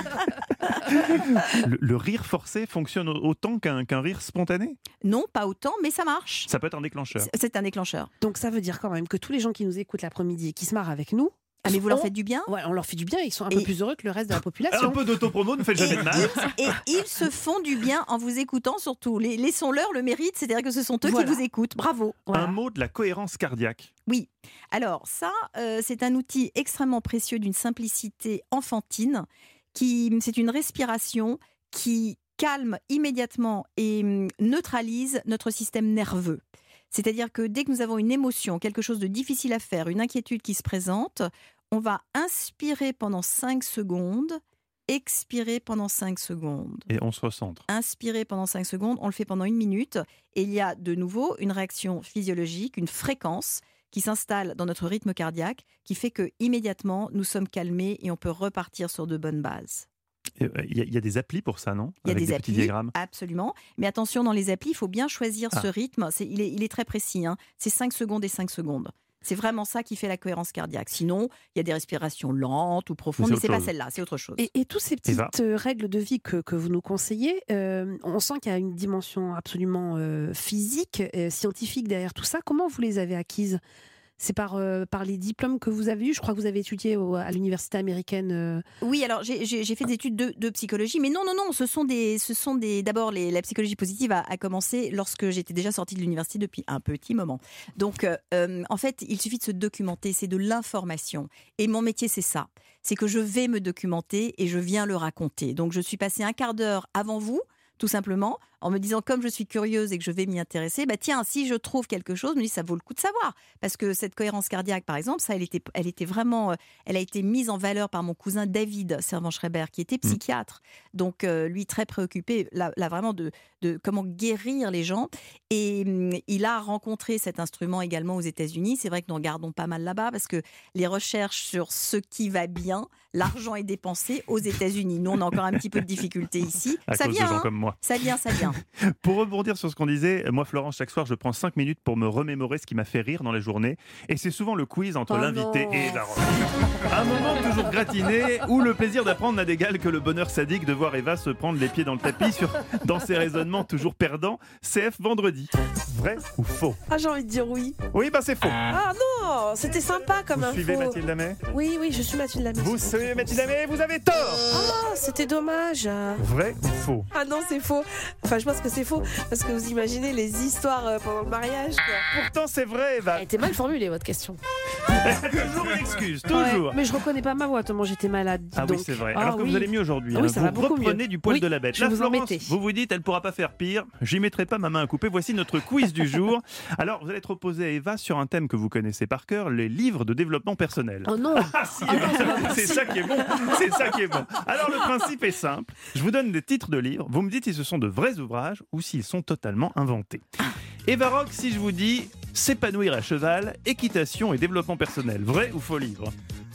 Le, le rire forcé fonctionne autant qu'un qu'un rire spontané? Non, pas autant, mais ça marche. Ça peut être un déclencheur. C'est- C'est un déclencheur. Donc ça veut dire quand même que tous les gens qui nous écoutent l'après-midi et qui se marrent avec nous, Ah, mais vous leur ont- faites du bien? Ouais, on leur fait du bien, ils sont un peu Et- plus heureux que le reste de la Un population. peu d'autopromo ne fait jamais de mal. Et ils se font du bien en vous écoutant surtout. Les- Laissons-leur le mérite, c'est-à-dire que ce sont eux Voilà. qui vous écoutent. Bravo. Un mot de la cohérence cardiaque. Oui. Alors ça, euh, c'est un outil extrêmement précieux d'une simplicité enfantine. Qui, c'est une respiration qui calme immédiatement et hum, neutralise notre système nerveux. C'est-à-dire que dès que nous avons une émotion, quelque chose de difficile à faire, une inquiétude qui se présente, on va inspirer pendant cinq secondes, expirer pendant cinq secondes. Et on se recentre. Inspirer pendant cinq secondes, on le fait pendant une minute et il y a de nouveau une réaction physiologique, une fréquence qui s'installe dans notre rythme cardiaque qui fait que immédiatement nous sommes calmés et on peut repartir sur de bonnes bases. Il y, a- il y a des applis pour ça, non? Il y a Avec des, petits applis, diagrammes. absolument. Mais attention, dans les applis, il faut bien choisir Ah. ce rythme. C'est, il, est, il est très précis. Hein. C'est cinq secondes et cinq secondes. C'est vraiment ça qui fait la cohérence cardiaque. Sinon, il y a des respirations lentes ou profondes, Mais mais c'est c'est autre pas chose. celle-là, c'est autre chose. Et, et toutes ces Eva. petites euh, règles de vie que, que vous nous conseillez, euh, on sent qu'il y a une dimension absolument euh, physique, euh, scientifique derrière tout ça. Comment vous les avez acquises? C'est par, euh, par les diplômes que vous avez eus? Je crois que vous avez étudié au- à l'université américaine. euh, Oui, alors j'ai, j'ai- j'ai fait des études de, de psychologie, mais non, non, non, ce sont des, ce sont des. D'abord, les- la psychologie positive a, a commencé lorsque j'étais déjà sortie de l'université depuis un petit moment. Donc, euh, euh, en fait, il suffit de se documenter, c'est de l'information. Et mon métier, c'est ça, c'est que je vais me documenter et je viens le raconter. Donc, je suis passée un quart d'heure avant vous. Tout simplement, en me disant, comme je suis curieuse et que je vais m'y intéresser, bah tiens, si je trouve quelque chose, je me dis, ça vaut le coup de savoir. Parce que cette cohérence cardiaque, par exemple, ça, elle était, elle était vraiment, euh, elle a été mise en valeur par mon cousin David Servan-Schreiber, qui était psychiatre. Donc, euh, lui, très préoccupé, là, là, vraiment, de, de comment guérir les gens. Et hum, il a rencontré cet instrument également aux États-Unis. C'est vrai que nous regardons pas mal là-bas, parce que les recherches sur ce qui va bien, l'argent est dépensé aux États-Unis. Nous, on a encore un petit peu de difficulté ici. À ça cause vient, de gens hein. comme moi. Ça vient, ça vient. Pour rebondir sur ce qu'on disait, moi, Florence, chaque soir, je prends cinq minutes pour me remémorer ce qui m'a fait rire dans la journée. Et c'est souvent le quiz entre Oh l'invité non. et Eva Rock. Un moment toujours gratiné où le plaisir d'apprendre n'a d'égal que le bonheur sadique de voir Eva se prendre les pieds dans le tapis sur, dans ses raisonnements toujours perdants. C F vendredi. Vrai ou faux? Ah, j'ai envie de dire oui. Oui, bah c'est faux. Ah non, c'était sympa comme Vous info. suivez Mathilde Amet? Oui, oui, je suis Mathilde Amet. Vous suivez Mathilde Amet, vous avez tort. Ah, c'était dommage. Vrai ou faux? Ah non, c'est faux. Enfin, je pense que c'est faux. Parce que vous imaginez les histoires euh, pendant le mariage, quoi. Pourtant, c'est vrai, Eva. Elle était mal formulée, votre question. Toujours une excuse, toujours. Ouais, mais je reconnais pas ma voix, tellement j'étais malade. dis Ah oui, donc. c'est vrai. Ah Alors que oui. vous allez mieux aujourd'hui. Ah oui, hein. ça vous va beaucoup reprenez mieux. du poil Oui, de la bête. je Là, vous en Florence, mettais. vous vous dites, elle pourra pas faire pire. J'y mettrai pas ma main à couper. Voici notre quiz du jour. Alors, vous allez être opposé à Eva sur un thème que vous connaissez par cœur, les livres de développement personnel. Oh non. Ah, si, c'est ça qui est bon. C'est ça qui est bon. Alors, le principe est simple. Je vous donne des titres de livres. Vous me dites si ce sont de vrais ouvrages ou s'ils sont totalement inventés. Eva Rock, si je vous dis s'épanouir à cheval, équitation et développement personnel, vrai ou faux livre?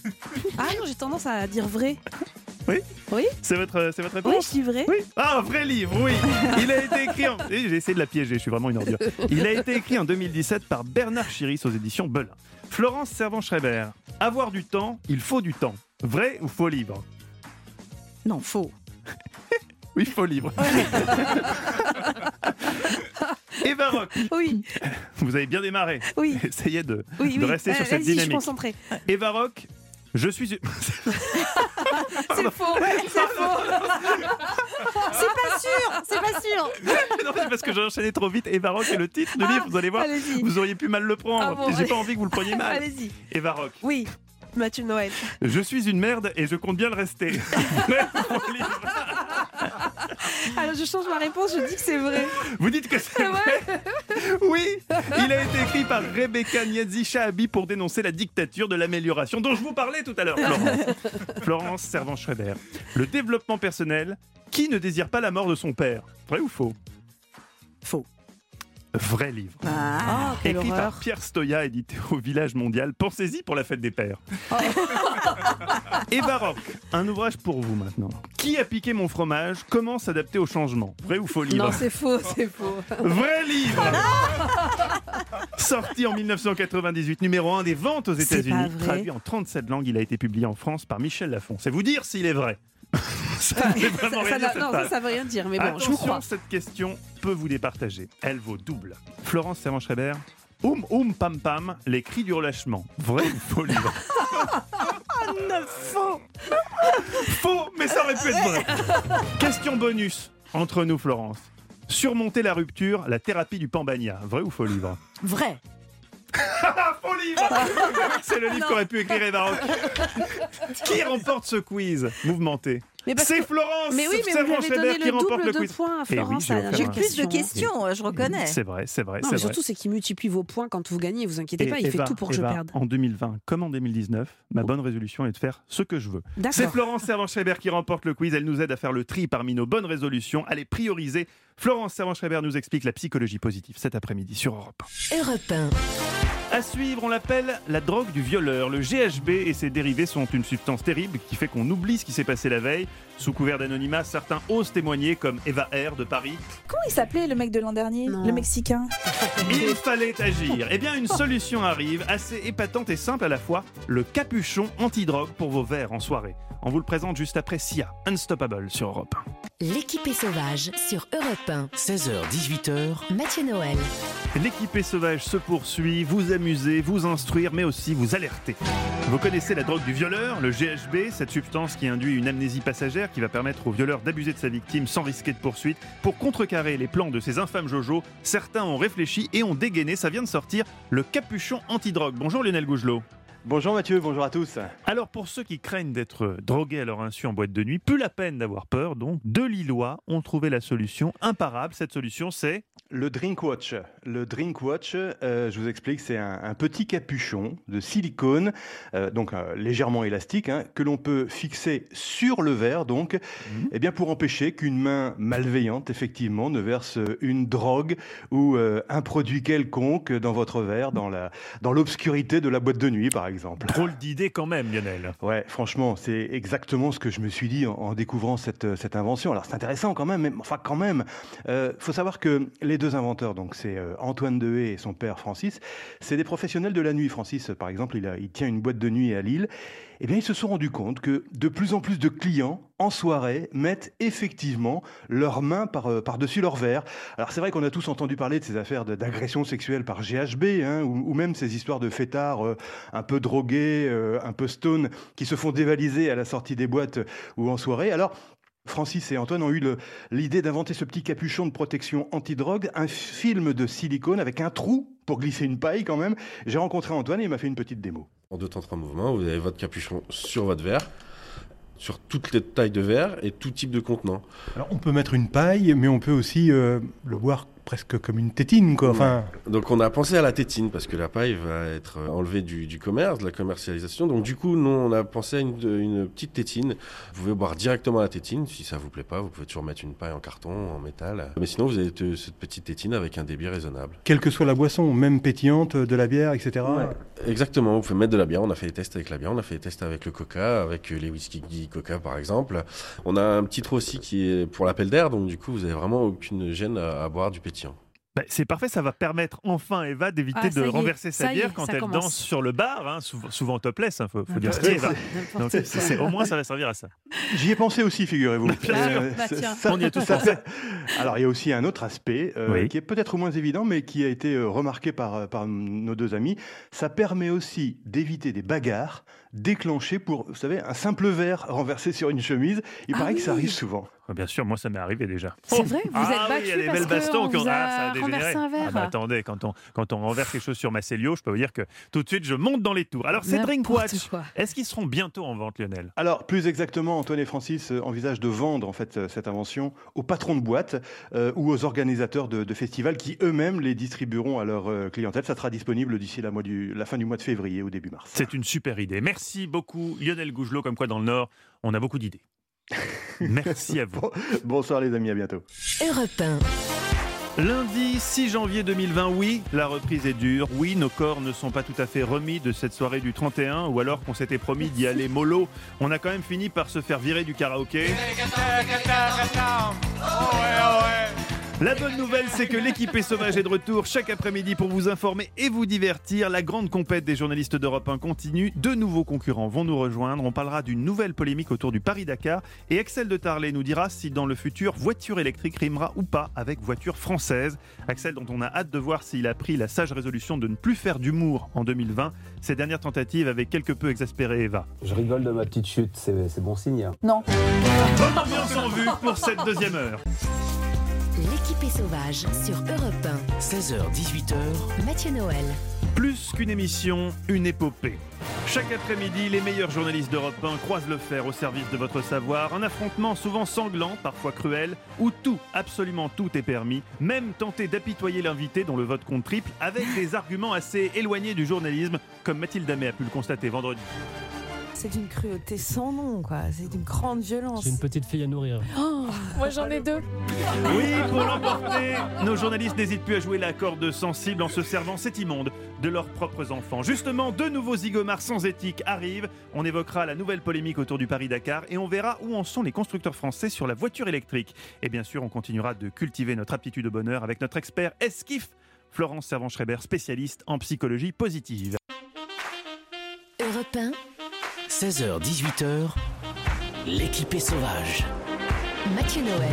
Ah non, j'ai tendance à dire vrai. Oui. Oui. C'est votre, c'est votre Oui, réponse? je dis vrai. Oui. Ah, un vrai livre, oui. Il a été écrit en... Eh, J'ai essayé de la piéger, je suis vraiment une ordure. Il a été écrit en deux mille dix-sept par Bernard Chiris aux éditions Belin. Florence Servan-Schreiber. Avoir du temps, il faut du temps. Vrai ou faux livre? Non, faux. Oui, faux livre. Eva Rock. Oui. Vous avez bien démarré. Oui. Essayez de, Oui, de oui. rester sur Euh, cette allez-y, je suis dynamique. concentrée. Eva Rock, je suis... C'est faux. C'est faux. C'est pas sûr, c'est pas sûr. Non, c'est parce que j'ai enchaîné trop vite. Eva Rock est le titre du livre, vous allez voir. allez-y. Vous auriez pu mal le prendre. Ah bon, J'ai allez. pas envie que vous le preniez mal. Allez-y. Eva Rock. Oui. Mathieu Noël. Je suis une merde et je compte bien le rester. Vrai ou faux livre? Alors je change ma réponse, je dis que c'est vrai. Vous dites que c'est vrai? Oui. Il a été écrit par Rebecca Niazi-Shahabi pour dénoncer la dictature de l'amélioration dont je vous parlais tout à l'heure, Florence. Florence Servan-Schreiber. Le développement personnel, qui ne désire pas la mort de son père? Vrai ou faux? Faux. Vrai livre. Ah, quelle Écrit horreur. par Pierre Stoya, édité au Village Mondial. Pensez-y pour la fête des pères. Eva Rock, un ouvrage pour vous maintenant. Qui a piqué mon fromage? Comment s'adapter au changement? Vrai ou faux livre? Non, c'est faux, c'est faux. Vrai livre. Sorti en mille neuf cent quatre-vingt-dix-huit, numéro un des ventes aux C'est États-Unis, pas vrai. traduit en trente-sept langues, il a été publié en France par Michel Lafon. C'est vous dire s'il est vrai. Ça Enfin, ne veut vraiment ça- rien ça- dire, cette non, ça, phrase. ça veut rien dire, mais bon, Attention, je vous crois. cette question peut vous départager. Elle vaut double. Florence Servan-Schreiber, oum oum pam pam, les cris du relâchement. Vrai ou faux livre? Faux. Faux, mais ça aurait pu être vrai. Question bonus entre nous, Florence. Surmonter la rupture, la thérapie du Pambagna. Vrai ou faux livre? Vrai. Faux livre. C'est le livre qu'aurait pu écrire Eva Rock. Qui remporte ce quiz mouvementé? Mais parce C'est que- Florence Mais oui, mais vous Servan lui avez Schreiber donné qui le remporte double le de quiz. points à Eh oui, Florence j'ai à la offert dernière un- J'ai plus de question. questions, je reconnais. C'est vrai, c'est vrai, Non, c'est mais vrai. surtout, c'est qu'il multiplie vos points quand vous gagnez. Vous inquiétez Et pas, il Eva, fait tout pour que Eva, je perde. En deux mille vingt, comme en deux mille dix-neuf, ma bonne résolution est de faire ce que je veux. D'accord. C'est Florence Servan-Schreiber qui remporte le quiz. Elle nous aide à faire le tri parmi nos bonnes résolutions, à les prioriser. Florence Servan-Schreiber nous explique la psychologie positive cet après-midi sur Europe un. Europe un. À suivre, on l'appelle la drogue du violeur. Le G H B et ses dérivés sont une substance terrible qui fait qu'on oublie ce qui s'est passé la veille. Sous couvert d'anonymat, certains osent témoigner, comme Eva R de Paris. Comment il s'appelait le mec de l'an dernier? Non. Le Mexicain? Il fallait agir. Eh bien, une solution arrive, assez épatante et simple à la fois, le capuchon anti-drogue pour vos verres en soirée. On vous le présente juste après Sia, Unstoppable sur Europe un. L'équipée sauvage sur Europe un. seize heures dix-huit heures, Mathieu Noël. L'équipée sauvage se poursuit, vous amuser, vous instruire, mais aussi vous alerter. Vous connaissez la drogue du violeur, le G H B, cette substance qui induit une amnésie passagère qui va permettre au violeur d'abuser de sa victime sans risquer de poursuite. Pour contrecarrer les plans de ces infâmes Jojo, certains ont réfléchi et ont dégainé, ça vient de sortir, le capuchon anti-drogue. Bonjour Lionel Gougelot. Bonjour Mathieu, bonjour à tous. Alors pour ceux qui craignent d'être drogués à leur insu en boîte de nuit, plus la peine d'avoir peur, donc deux Lillois ont trouvé la solution imparable. Cette solution c'est... Le Drink Watch. Le Drink Watch, euh, je vous explique, c'est un, un petit capuchon de silicone, euh, donc euh, légèrement élastique, hein, que l'on peut fixer sur le verre, donc, mmh. eh bien pour empêcher qu'une main malveillante, effectivement, ne verse une drogue ou euh, un produit quelconque dans votre verre, dans la, dans l'obscurité de la boîte de nuit, par exemple. Drôle d'idée quand même, Lionel. Ouais, franchement, c'est exactement ce que je me suis dit en, en découvrant cette, cette invention. Alors c'est intéressant quand même, mais enfin quand même, euh, faut savoir que les deux inventeurs, donc c'est euh, Antoine Dehaye et son père Francis, c'est des professionnels de la nuit. Francis, par exemple, il, a, il tient une boîte de nuit à Lille. Eh bien, ils se sont rendus compte que de plus en plus de clients, en soirée, mettent effectivement leurs mains par, euh, par-dessus leur verre. Alors, c'est vrai qu'on a tous entendu parler de ces affaires de, d'agression sexuelle par G H B, hein, ou, ou même ces histoires de fêtards euh, un peu drogués, euh, un peu stone, qui se font dévaliser à la sortie des boîtes ou en soirée. Alors, Francis et Antoine ont eu le, l'idée d'inventer ce petit capuchon de protection anti-drogue, un film de silicone avec un trou pour glisser une paille quand même. J'ai rencontré Antoine et il m'a fait une petite démo. En deux temps, trois mouvements, vous avez votre capuchon sur votre verre, sur toutes les tailles de verre et tout type de contenant. Alors on peut mettre une paille, mais on peut aussi euh, le boire presque comme une tétine, quoi. Enfin... Donc on a pensé à la tétine, parce que la paille va être enlevée du, du commerce, de la commercialisation. Donc du coup, nous, on a pensé à une, une petite tétine. Vous pouvez boire directement la tétine. Si ça vous plaît pas, vous pouvez toujours mettre une paille en carton, en métal. Mais sinon, vous avez cette petite tétine avec un débit raisonnable. Quelle que soit la boisson, même pétillante, de la bière, et cetera. Ouais. Exactement, vous pouvez mettre de la bière. On a fait des tests avec la bière, on a fait des tests avec le coca, avec les whisky coca par exemple. On a un petit trou aussi qui est pour l'appel d'air, donc du coup, vous n'avez vraiment aucune gêne à, à boire du pétillant. Bah, c'est parfait, ça va permettre enfin Eva d'éviter Ah, de y est, renverser sa ça y bière est, quand ça elle commence. danse sur le bar, hein, souvent, souvent topless, il hein, faut, faut dire ce Ouais, qu'il y a, Eva. c'est- Donc, c'est, c'est- au moins ça va servir à ça. J'y ai pensé aussi, figurez-vous. Bien sûr. Bah, ça- tiens. ça- On y a tous ça pensé. fait- Alors, il y a aussi un autre aspect euh, Oui. qui est peut-être moins évident, mais qui a été euh, remarqué par, par nos deux amis. Ça permet aussi d'éviter des bagarres déclenchées pour, vous savez, un simple verre renversé sur une chemise. Il Ah paraît oui. que ça arrive souvent. Ouais, bien sûr, moi ça m'est arrivé déjà. C'est vrai, vous ah, êtes oui, battu il y a des parce belles bastons qu'on qui ont vous a ah, ça a dégénéré. renversé un verre. Ah, bah, attendez, quand on, quand on renverse quelque chose sur ma Célio, je peux vous dire que tout de suite je monte dans les tours. Alors ces Drink N'importe Watch, quoi. est-ce qu'ils seront bientôt en vente, Lionel? Alors, plus exactement, Antoine et Francis euh, envisagent de vendre en fait euh, cette invention aux patrons de boîtes euh, ou aux organisateurs de, de festivals qui eux-mêmes les distribueront à leur euh, clientèle. Ça sera disponible d'ici la, mois du- la fin du mois de février ou début mars. C'est une super idée. Merci beaucoup Lionel Gougelot, comme quoi dans le Nord, on a beaucoup d'idées. Merci à vous. Bon- bonsoir les amis, à bientôt. Europe un. Lundi six janvier deux mille vingt, oui, la reprise est dure. Oui, nos corps ne sont pas tout à fait remis de cette soirée du trente et un, ou alors qu'on s'était promis d'y aller mollo. On a quand même fini par se faire virer du karaoké. La bonne nouvelle, c'est que l'équipée sauvage est de retour chaque après-midi pour vous informer et vous divertir. La grande compète des journalistes d'Europe un continue. De nouveaux concurrents vont nous rejoindre. On parlera d'une nouvelle polémique autour du Paris-Dakar. Et Axel de Tarlet nous dira si dans le futur, voiture électrique rimera ou pas avec voiture française. Axel dont on a hâte de voir s'il a pris la sage résolution de ne plus faire d'humour en deux mille vingt. Ses dernières tentatives avaient quelque peu exaspéré Eva. Je rigole de ma petite chute, c'est, c'est bon signe. Non. Bonne ambiance en vue pour cette deuxième heure. L'équipée sauvage sur Europe un. seize heures dix-huit heures. Mathieu Noël. Plus qu'une émission, une épopée. Chaque après-midi, les meilleurs journalistes d'Europe un croisent le fer au service de votre savoir. Un affrontement souvent sanglant, parfois cruel, où tout, absolument tout est permis. Même tenter d'apitoyer l'invité dont le vote compte triple avec des arguments assez éloignés du journalisme, comme Mathilde Amet a pu le constater vendredi. C'est d'une cruauté sans nom, quoi. C'est d'une grande violence. J'ai une petite fille à nourrir. Oh, moi j'en ai deux. Oui, pour l'emporter, nos journalistes n'hésitent plus à jouer la corde sensible en se servant, c'est immonde, de leurs propres enfants. Justement, deux nouveaux zigomards sans éthique arrivent. On évoquera la nouvelle polémique autour du Paris-Dakar et on verra où en sont les constructeurs français sur la voiture électrique. Et bien sûr, on continuera de cultiver notre aptitude au bonheur avec notre expert Esquif, Florence Servan-Schreiber, spécialiste en psychologie positive. Europe un. seize heures dix-huit heures. L'équipée sauvage. Mathieu Noël.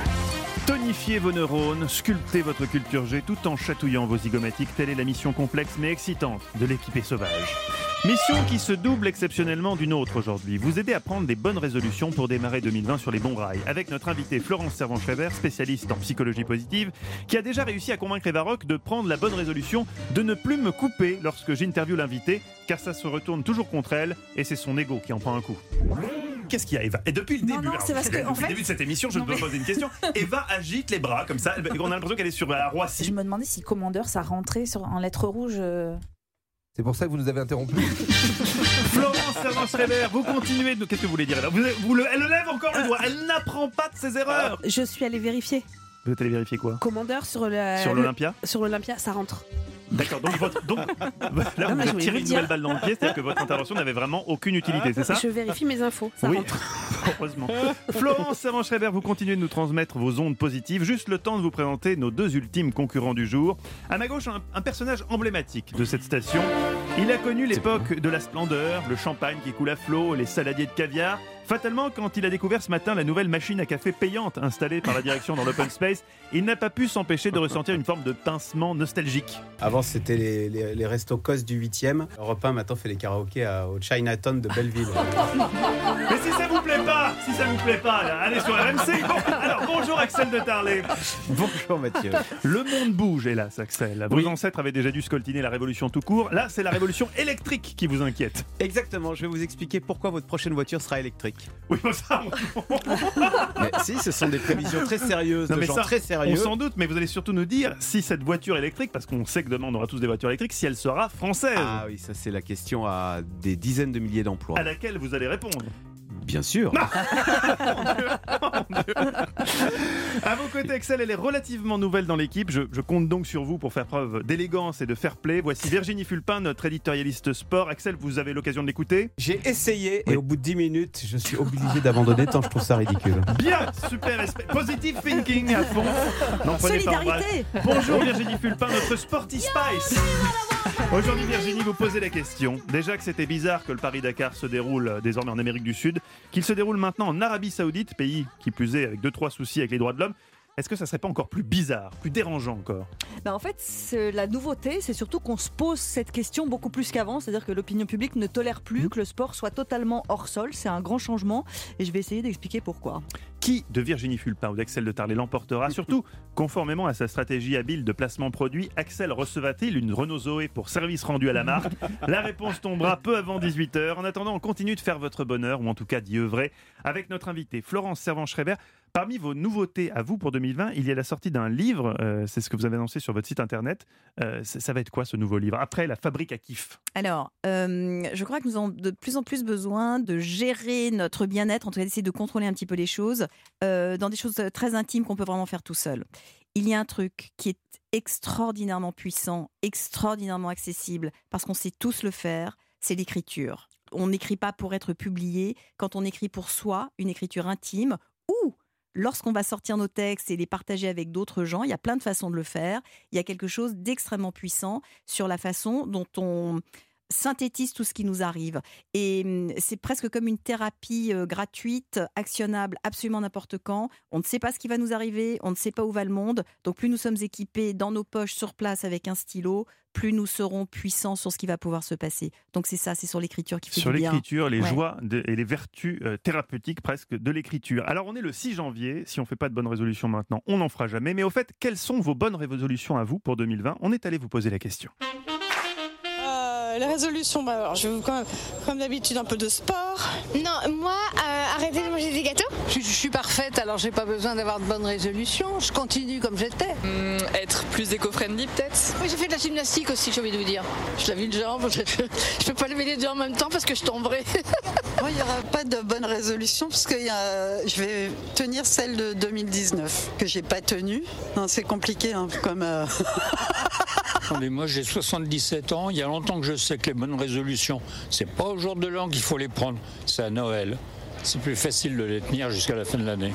Tonifiez vos neurones, sculptez votre culture G tout en chatouillant vos zygomatiques. Telle est la mission complexe mais excitante de l'équipée sauvage. Mission qui se double exceptionnellement d'une autre aujourd'hui. Vous aider à prendre des bonnes résolutions pour démarrer deux mille vingt sur les bons rails. Avec notre invitée Florence Servan-Schreiber, spécialiste en psychologie positive, qui a déjà réussi à convaincre Eva Rock de prendre la bonne résolution de ne plus me couper lorsque j'interviewe l'invité, car ça se retourne toujours contre elle et c'est son ego qui en prend un coup. Qu'est-ce qu'il y a, Eva? Et depuis le début, non, non, alors, c'est parce que, depuis en fait... le début de cette émission, je non, dois mais... poser une question. Eva agite les bras comme ça. On a l'impression qu'elle est sur la Roissy. Je me demandais si commandeur, ça rentrait sur, en lettres rouges. Euh... C'est pour ça que vous nous avez interrompu. Florence Servan-Schreiber, vous continuez. De... Qu'est-ce que vous voulez dire? vous, vous le... Elle lève encore le doigt. Elle n'apprend pas de ses erreurs. Je suis allée vérifier. Vous êtes allé vérifier quoi? Commandeur sur le... Sur l'Olympia. Sur l'Olympia, ça rentre. D'accord, donc, votre, donc là, non, vous avez tiré vous une nouvelle balle dans le pied, c'est-à-dire que votre intervention n'avait vraiment aucune utilité, c'est ça? Je vérifie mes infos, ça oui. rentre. Heureusement. Florence Servan-Schreiber, vous continuez de nous transmettre vos ondes positives. Juste le temps de vous présenter nos deux ultimes concurrents du jour. À ma gauche, un, un personnage emblématique de cette station. Il a connu l'époque de la splendeur, le champagne qui coule à flot, les saladiers de caviar. Fatalement, quand il a découvert ce matin la nouvelle machine à café payante installée par la direction dans l'open space, il n'a pas pu s'empêcher de ressentir une forme de pincement nostalgique. Avant, c'était les, les, les restos Cos du huitième. Europe un maintenant fait les karaokés à, au Chinatown de Belleville. Mais si ça vous plaît pas, si ça vous plaît pas, là, allez sur R M C. Bon, alors bonjour Axel de Tarlet. Bonjour Mathieu. Le monde bouge, hélas Axel. Vos oui. ancêtres avaient déjà dû scoltiner la révolution tout court. Là, c'est la révolution électrique qui vous inquiète. Exactement, je vais vous expliquer pourquoi votre prochaine voiture sera électrique. Oui, ça... Mais si, ce sont des prévisions très sérieuses, non, de mais gens ça, très sérieux. On s'en doute, mais vous allez surtout nous dire si cette voiture électrique, parce qu'on sait que demain on aura tous des voitures électriques, si elle sera française. Ah oui, ça c'est la question à des dizaines de milliers d'emplois. À laquelle vous allez répondre. Bien sûr. Mon Dieu, mon Dieu. À vos côtés, Axel, elle est relativement nouvelle dans l'équipe. Je, je compte donc sur vous pour faire preuve d'élégance et de fair play. Voici Virginie Fulpin, notre éditorialiste sport. Axel, vous avez l'occasion de l'écouter? J'ai essayé oui. et au bout de dix minutes, je suis obligé d'abandonner tant je trouve ça ridicule. Bien, super, positive thinking à fond. Non, Solidarité. Pas Bonjour Virginie Fulpin, notre Sporty Spice. Aujourd'hui Virginie, vous posez la question. Déjà que c'était bizarre que le Paris-Dakar se déroule désormais en Amérique du Sud, qu'il se déroule maintenant en Arabie Saoudite, pays qui plus est avec deux trois soucis avec les droits de l'homme. Est-ce que ça serait pas encore plus bizarre, plus dérangeant encore? Ben en fait, la nouveauté, c'est surtout qu'on se pose cette question beaucoup plus qu'avant. C'est-à-dire que l'opinion publique ne tolère plus mmh. que le sport soit totalement hors sol. C'est un grand changement et je vais essayer d'expliquer pourquoi. Qui de Virginie Fulpin ou d'Axel de Tarlet l'emportera? Surtout, conformément à sa stratégie habile de placement produit, Axel recevra-t-il une Renault Zoé pour service rendu à la marque? La réponse tombera peu avant dix-huit heures. En attendant, on continue de faire votre bonheur, ou en tout cas d'y œuvrer, avec notre invitée Florence Servan-Schreiber. Parmi vos nouveautés à vous pour deux mille vingt, il y a la sortie d'un livre, euh, c'est ce que vous avez annoncé sur votre site internet. Euh, ça, ça va être quoi ce nouveau livre? Après la fabrique à kiff. Alors, euh, je crois que nous avons de plus en plus besoin de gérer notre bien-être, en tout cas d'essayer de contrôler un petit peu les choses, euh, dans des choses très intimes qu'on peut vraiment faire tout seul. Il y a un truc qui est extraordinairement puissant, extraordinairement accessible, parce qu'on sait tous le faire, c'est l'écriture. On n'écrit pas pour être publié. Quand on écrit pour soi, une écriture intime, ou lorsqu'on va sortir nos textes et les partager avec d'autres gens, il y a plein de façons de le faire. Il y a quelque chose d'extrêmement puissant sur la façon dont on synthétise tout ce qui nous arrive. Et hum, c'est presque comme une thérapie euh, gratuite, actionnable absolument n'importe quand. On ne sait pas ce qui va nous arriver, on ne sait pas où va le monde. Donc plus nous sommes équipés dans nos poches, sur place, avec un stylo, plus nous serons puissants sur ce qui va pouvoir se passer. Donc c'est ça, c'est sur l'écriture qui fait Sur du bien. l'écriture, les Ouais. joies de- et les vertus euh, thérapeutiques presque de l'écriture. Alors on est le six janvier, si on ne fait pas de bonnes résolutions maintenant, on n'en fera jamais. Mais au fait, quelles sont vos bonnes résolutions à vous pour deux mille vingt ? On est allé vous poser la question. Euh, les résolutions, bah alors, je vais comme, comme d'habitude un peu de sport. Non, moi, euh, arrêter de manger des gâteaux. Je, je suis parfaite, alors j'ai pas besoin d'avoir de bonnes résolutions. Je continue comme j'étais. Hum, être plus éco-friendly peut-être. Oui, j'ai fait de la gymnastique aussi, j'ai envie de vous dire. Je lave une jambe, je, je peux pas lever les deux en même temps parce que je tomberai. Moi, il n'y aura pas de bonne résolution parce que euh, je vais tenir celle de deux mille dix-neuf que j'ai pas tenue. Non, c'est compliqué, hein, comme. Euh... Attendez, moi j'ai soixante-dix-sept ans, il y a longtemps que je sais que les bonnes résolutions, c'est pas au jour de l'an qu'il faut les prendre, c'est à Noël. C'est plus facile de les tenir jusqu'à la fin de l'année.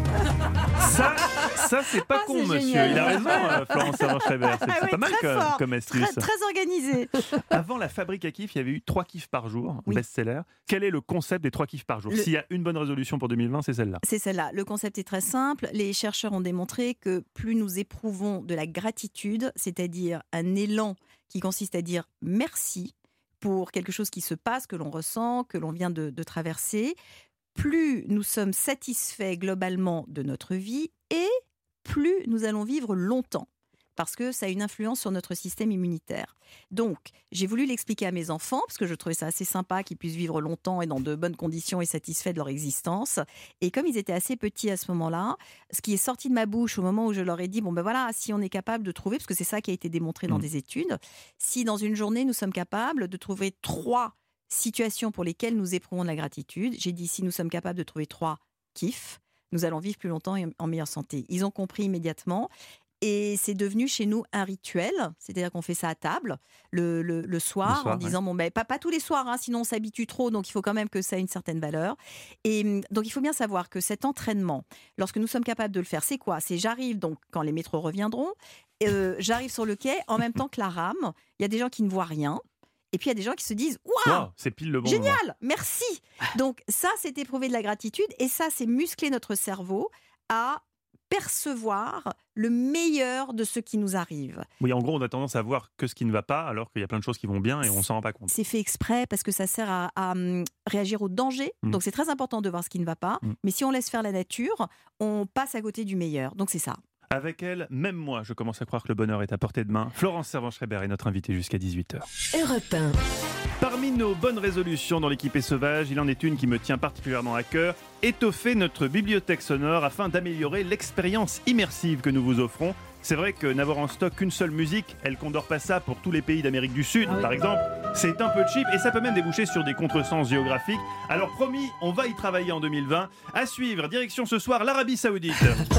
Ça, ça c'est pas Ah, con, c'est monsieur. génial. Il a raison, euh, Florence Servan-Schreiber. C'est, Ah c'est oui, pas mal très comme, fort. comme astuce. Très, très organisé. Avant la fabrique à kiff, il y avait eu trois kiffs par jour, Oui. best-seller. Quel est le concept des trois kiffs par jour ? Le- S'il y a une bonne résolution pour deux mille vingt, c'est celle-là. C'est celle-là. Le concept est très simple. Les chercheurs ont démontré que plus nous éprouvons de la gratitude, c'est-à-dire un élan qui consiste à dire merci pour quelque chose qui se passe, que l'on ressent, que l'on vient de, de traverser, plus nous sommes satisfaits globalement de notre vie et plus nous allons vivre longtemps. Parce que ça a une influence sur notre système immunitaire. Donc, j'ai voulu l'expliquer à mes enfants, parce que je trouvais ça assez sympa qu'ils puissent vivre longtemps et dans de bonnes conditions et satisfaits de leur existence. Et comme ils étaient assez petits à ce moment-là, ce qui est sorti de ma bouche au moment où je leur ai dit, bon ben voilà, si on est capable de trouver, parce que c'est ça qui a été démontré dans Mmh. des études, si dans une journée nous sommes capables de trouver trois situations pour lesquelles nous éprouvons de la gratitude, j'ai dit, si nous sommes capables de trouver trois kiffs, nous allons vivre plus longtemps et en meilleure santé. Ils ont compris immédiatement. Et c'est devenu chez nous un rituel, c'est-à-dire qu'on fait ça à table le, le, le, soir, Le soir, en disant, bon, ben, pas, pas tous les soirs, hein, sinon on s'habitue trop, donc il faut quand même que ça ait une certaine valeur. Et hum, donc il faut bien savoir que cet entraînement, lorsque nous sommes capables de le faire, c'est quoi ? C'est j'arrive, donc quand les métros reviendront, euh, j'arrive sur le quai en même temps que la rame, il y a des gens qui ne voient rien. Et puis il y a des gens qui se disent waouh, Wow, c'est pile le bon génial, moment. merci. Donc ça, c'est éprouver de la gratitude et ça, c'est muscler notre cerveau à percevoir le meilleur de ce qui nous arrive. Oui, en gros, on a tendance à voir que ce qui ne va pas, alors qu'il y a plein de choses qui vont bien et on s'en rend pas compte. C'est fait exprès parce que ça sert à, à, hum, réagir au danger. Mm. Donc c'est très important de voir ce qui ne va pas. Mm. Mais si on laisse faire la nature, on passe à côté du meilleur. Donc c'est ça. Avec elle, même moi, je commence à croire que le bonheur est à portée de main. Florence Servan-Schreiber est notre invitée jusqu'à dix-huit heures. Europe un. Parmi nos bonnes résolutions dans l'équipe est sauvage, il en est une qui me tient particulièrement à cœur. Étoffer notre bibliothèque sonore afin d'améliorer l'expérience immersive que nous vous offrons. C'est vrai que n'avoir en stock qu'une seule musique, El Condor Pasa pour tous les pays d'Amérique du Sud, Ah oui. par exemple, c'est un peu cheap et ça peut même déboucher sur des contresens géographiques. Alors promis, on va y travailler en deux mille vingt. À suivre, direction ce soir l'Arabie Saoudite.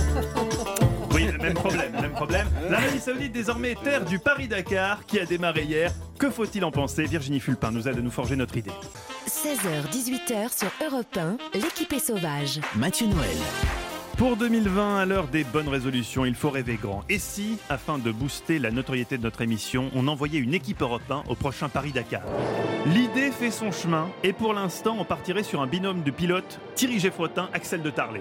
Oui, même problème, même problème. L'Arabie Saoudite, désormais terre du Paris-Dakar, qui a démarré hier. Que faut-il en penser ? Virginie Fulpin nous aide à nous forger notre idée. seize heures dix-huit heures sur Europe un, l'équipe est sauvage. Mathieu Noël. Pour deux mille vingt, à l'heure des bonnes résolutions, il faut rêver grand. Et si, afin de booster la notoriété de notre émission, on envoyait une équipe Europe un au prochain Paris-Dakar ? L'idée fait son chemin et pour l'instant, on partirait sur un binôme de pilotes, Thierry Geffrotin, Axel de Tarlet.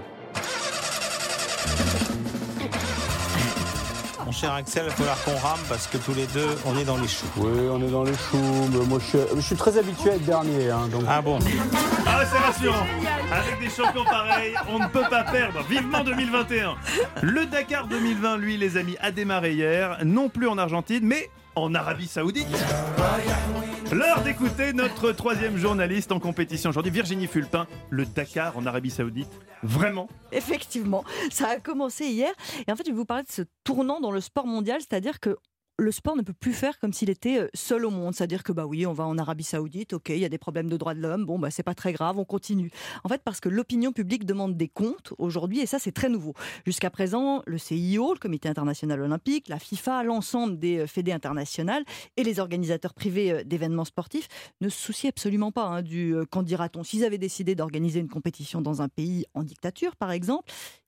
Mon cher Axel, il va falloir qu'on rame parce que tous les deux, on est dans les choux. Oui, on est dans les choux, mais moi je suis, je suis très habitué à être dernier. Hein, donc... Ah bon ? Ah, c'est rassurant. Avec des champions pareils, on ne peut pas perdre. Vivement deux mille vingt et un. Le Dakar deux mille vingt, lui, les amis, a démarré hier, non plus en Argentine, mais en Arabie Saoudite. L'heure d'écouter notre troisième journaliste en compétition aujourd'hui, Virginie Fulpin. Le Dakar en Arabie Saoudite, vraiment ? Effectivement, ça a commencé hier. Et en fait, je vais vous parler de ce tournant dans le sport mondial, c'est-à-dire que le sport ne peut plus faire comme s'il était seul au monde. C'est-à-dire que, bah oui, on va en Arabie Saoudite, ok, il y a des problèmes de droits de l'homme, bon, bah c'est pas très grave, on continue. En fait, parce que l'opinion publique demande des comptes aujourd'hui, et ça, c'est très nouveau. Jusqu'à présent, le C I O, le Comité international olympique, la FIFA, l'ensemble des fédés internationales et les organisateurs privés d'événements sportifs ne se soucient absolument pas hein, du euh, qu'en dira-t-on. S'ils avaient décidé d'organiser une compétition dans un pays en dictature, par exemple,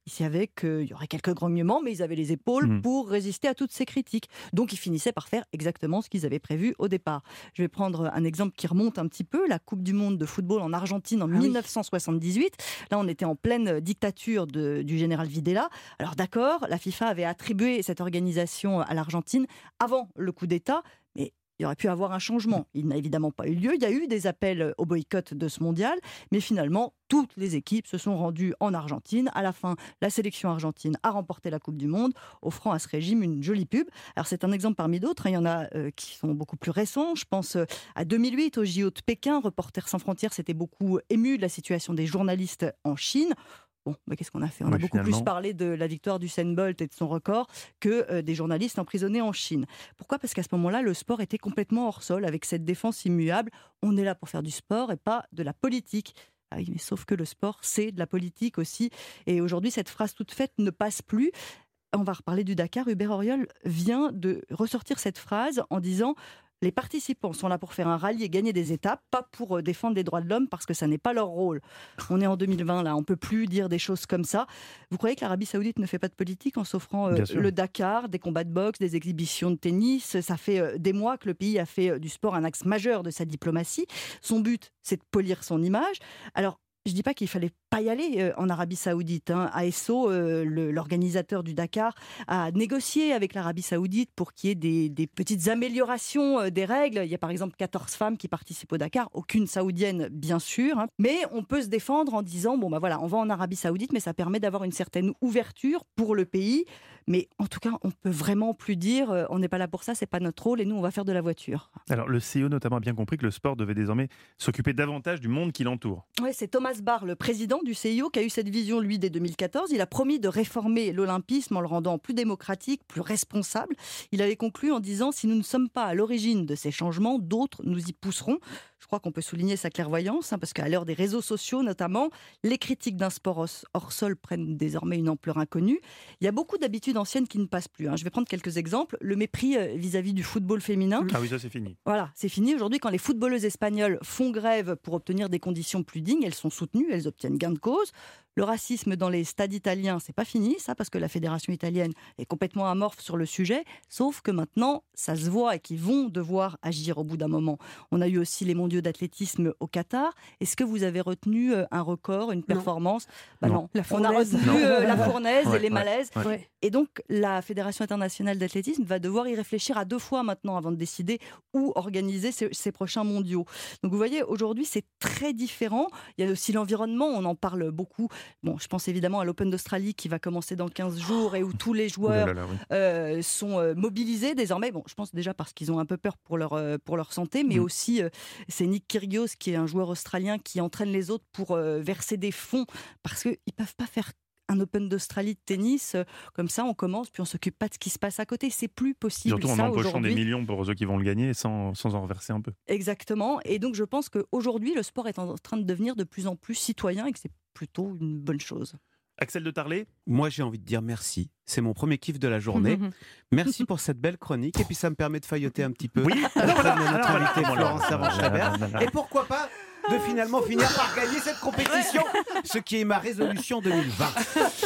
Ils savaient qu'il y aurait quelques grognements, mais ils avaient les épaules mmh. pour résister à toutes ces critiques. Donc ils finissaient par faire exactement ce qu'ils avaient prévu au départ. Je vais prendre un exemple qui remonte un petit peu, la Coupe du Monde de football en Argentine en ah dix-neuf cent soixante-dix-huit. Oui. Là, on était en pleine dictature de, du général Videla. Alors d'accord, la FIFA avait attribué cette organisation à l'Argentine avant le coup d'État, mais il y aurait pu avoir un changement. Il n'a évidemment pas eu lieu. Il y a eu des appels au boycott de ce mondial, mais finalement, toutes les équipes se sont rendues en Argentine. À la fin, la sélection argentine a remporté la Coupe du Monde, offrant à ce régime une jolie pub. Alors c'est un exemple parmi d'autres. Il y en a euh, qui sont beaucoup plus récents. Je pense à deux mille huit, au J O de Pékin. Reporters sans frontières s'était beaucoup ému de la situation des journalistes en Chine. Bon, bah, qu'est-ce qu'on a fait ? On oui, a beaucoup finalement. plus parlé de la victoire d'Usain Bolt et de son record que euh, des journalistes emprisonnés en Chine. Pourquoi ? Parce qu'à ce moment-là, le sport était complètement hors sol, avec cette défense immuable. On est là pour faire du sport et pas de la politique. Ah oui, mais sauf que le sport, c'est de la politique aussi. Et aujourd'hui, cette phrase toute faite ne passe plus. On va reparler du Dakar. Hubert Auriol vient de ressortir cette phrase en disant... Les participants sont là pour faire un rallye et gagner des étapes, pas pour défendre les droits de l'homme, parce que ça n'est pas leur rôle. On est en deux mille vingt, là, on ne peut plus dire des choses comme ça. Vous croyez que l'Arabie Saoudite ne fait pas de politique en s'offrant euh, le Dakar, des combats de boxe, des exhibitions de tennis ? Ça fait euh, des mois que le pays a fait euh, du sport un axe majeur de sa diplomatie. Son but, c'est de polir son image. Alors, je ne dis pas qu'il ne fallait pas y aller euh, en Arabie Saoudite. Hein. A S O, euh, le, l'organisateur du Dakar, a négocié avec l'Arabie Saoudite pour qu'il y ait des, des petites améliorations euh, des règles. Il y a par exemple quatorze femmes qui participent au Dakar, aucune saoudienne bien sûr. Hein. Mais on peut se défendre en disant, bon ben voilà, on va en Arabie Saoudite, mais ça permet d'avoir une certaine ouverture pour le pays. Mais en tout cas, on peut vraiment plus dire, euh, on n'est pas là pour ça, c'est pas notre rôle et nous, on va faire de la voiture. Alors le C E O notamment a bien compris que le sport devait désormais s'occuper davantage du monde qui l'entoure. Oui, c'est Thomas Barr, le président du C I O, qui a eu cette vision, lui, dès deux mille quatorze. Il a promis de réformer l'olympisme en le rendant plus démocratique, plus responsable. Il avait conclu en disant, si nous ne sommes pas à l'origine de ces changements, d'autres nous y pousseront. Je crois qu'on peut souligner sa clairvoyance, hein, parce qu'à l'heure des réseaux sociaux notamment, les critiques d'un sport hors sol prennent désormais une ampleur inconnue. Il y a beaucoup d'habitudes anciennes qui ne passent plus. Hein. Je vais prendre quelques exemples. Le mépris euh, vis-à-vis du football féminin. Ah oui, ça c'est fini. Voilà, c'est fini. Aujourd'hui, quand les footballeuses espagnoles font grève pour obtenir des conditions plus dignes, elles sont soutenues, elles obtiennent gain de cause. Le racisme dans les stades italiens, c'est pas fini, ça, parce que la fédération italienne est complètement amorphe sur le sujet, sauf que maintenant, ça se voit et qu'ils vont devoir agir au bout d'un moment. On a eu aussi les mondiaux d'athlétisme au Qatar. Est-ce que vous avez retenu un record, une performance ? Bah non. non. La On a retenu euh, la fournaise ouais, et les ouais, malaises. ouais. Et donc, la Fédération internationale d'athlétisme va devoir y réfléchir à deux fois maintenant avant de décider où organiser ses, ses prochains mondiaux. Donc, vous voyez, aujourd'hui, c'est très différent. Il y a aussi l'environnement, on en parle beaucoup. Bon, je pense évidemment à l'Open d'Australie qui va commencer dans quinze jours et où tous les joueurs là là, oui. euh, sont euh, mobilisés désormais. Bon, je pense déjà parce qu'ils ont un peu peur pour leur, euh, pour leur santé, mais mmh. aussi euh, c'est Nick Kyrgios qui est un joueur australien qui entraîne les autres pour euh, verser des fonds parce qu'ils ne peuvent pas faire un Open d'Australie de tennis, euh, comme ça on commence, puis on ne s'occupe pas de ce qui se passe à côté. C'est plus possible. Surtout en ça, empochant aujourd'hui. des millions pour ceux qui vont le gagner sans, sans en reverser un peu. Exactement. Et donc je pense qu'aujourd'hui, le sport est en train de devenir de plus en plus citoyen et que c'est plutôt une bonne chose. Axel de Tarlet ? Moi, j'ai envie de dire merci. C'est mon premier kiff de la journée. Merci pour cette belle chronique. Et puis, ça me permet de failloter un petit peu. Oui. Alors, voilà, notre invité Florence Servan-Schreiber. Et pourquoi pas de finalement finir par gagner cette compétition, ce qui est ma résolution deux mille vingt.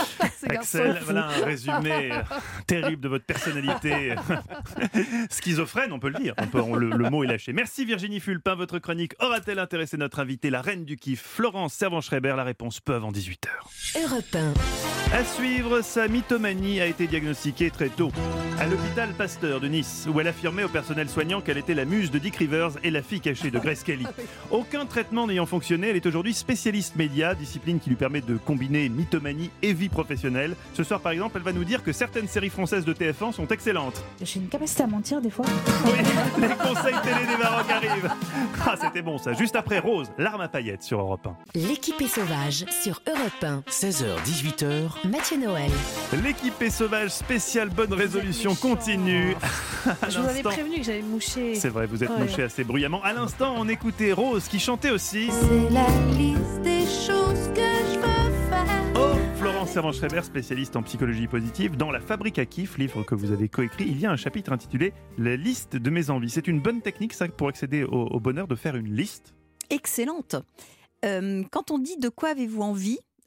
Axel, voilà un résumé terrible de votre personnalité schizophrène, on peut le dire. On peut, on, le, le mot est lâché. Merci Virginie Fulpin. Votre chronique aura-t-elle intéressé notre invitée, la reine du kiff, Florence Servan-Schreiber ? La réponse peu avant dix-huit heures. Europe un. À suivre, sa mythomanie a été diagnostiquée très tôt. À l'hôpital Pasteur de Nice, où elle affirmait au personnel soignant qu'elle était la muse de Dick Rivers et la fille cachée de Grace Kelly. Aucun traitement n'ayant fonctionné, elle est aujourd'hui spécialiste média, discipline qui lui permet de combiner mythomanie et vie professionnelle. Ce soir, par exemple, elle va nous dire que certaines séries françaises de T F un sont excellentes. J'ai une capacité à mentir des fois. Oui, les conseils télé des Maroc arrivent. Ah, c'était bon ça. Juste après Rose, l'arme à paillettes sur Europe un. L'équipée sauvage sur Europe un. seize heures dix-huit heures. Mathieu Noël. L'équipée sauvage spéciale bonne résolution continue. Je vous avais prévenu que j'allais moucher. C'est vrai, vous êtes ouais. mouché assez bruyamment. À l'instant, on écoutait Rose qui chantait aussi. C'est la liste des choses que je veux faire. Oh, Florence Servan-Schreiber, spécialiste en psychologie positive. Dans La Fabrique à kiff, livre que vous avez coécrit, il y a un chapitre intitulé La liste de mes envies. C'est une bonne technique, ça, pour accéder au, au bonheur, de faire une liste. Excellente. Euh, quand on dit de quoi avez-vous envie,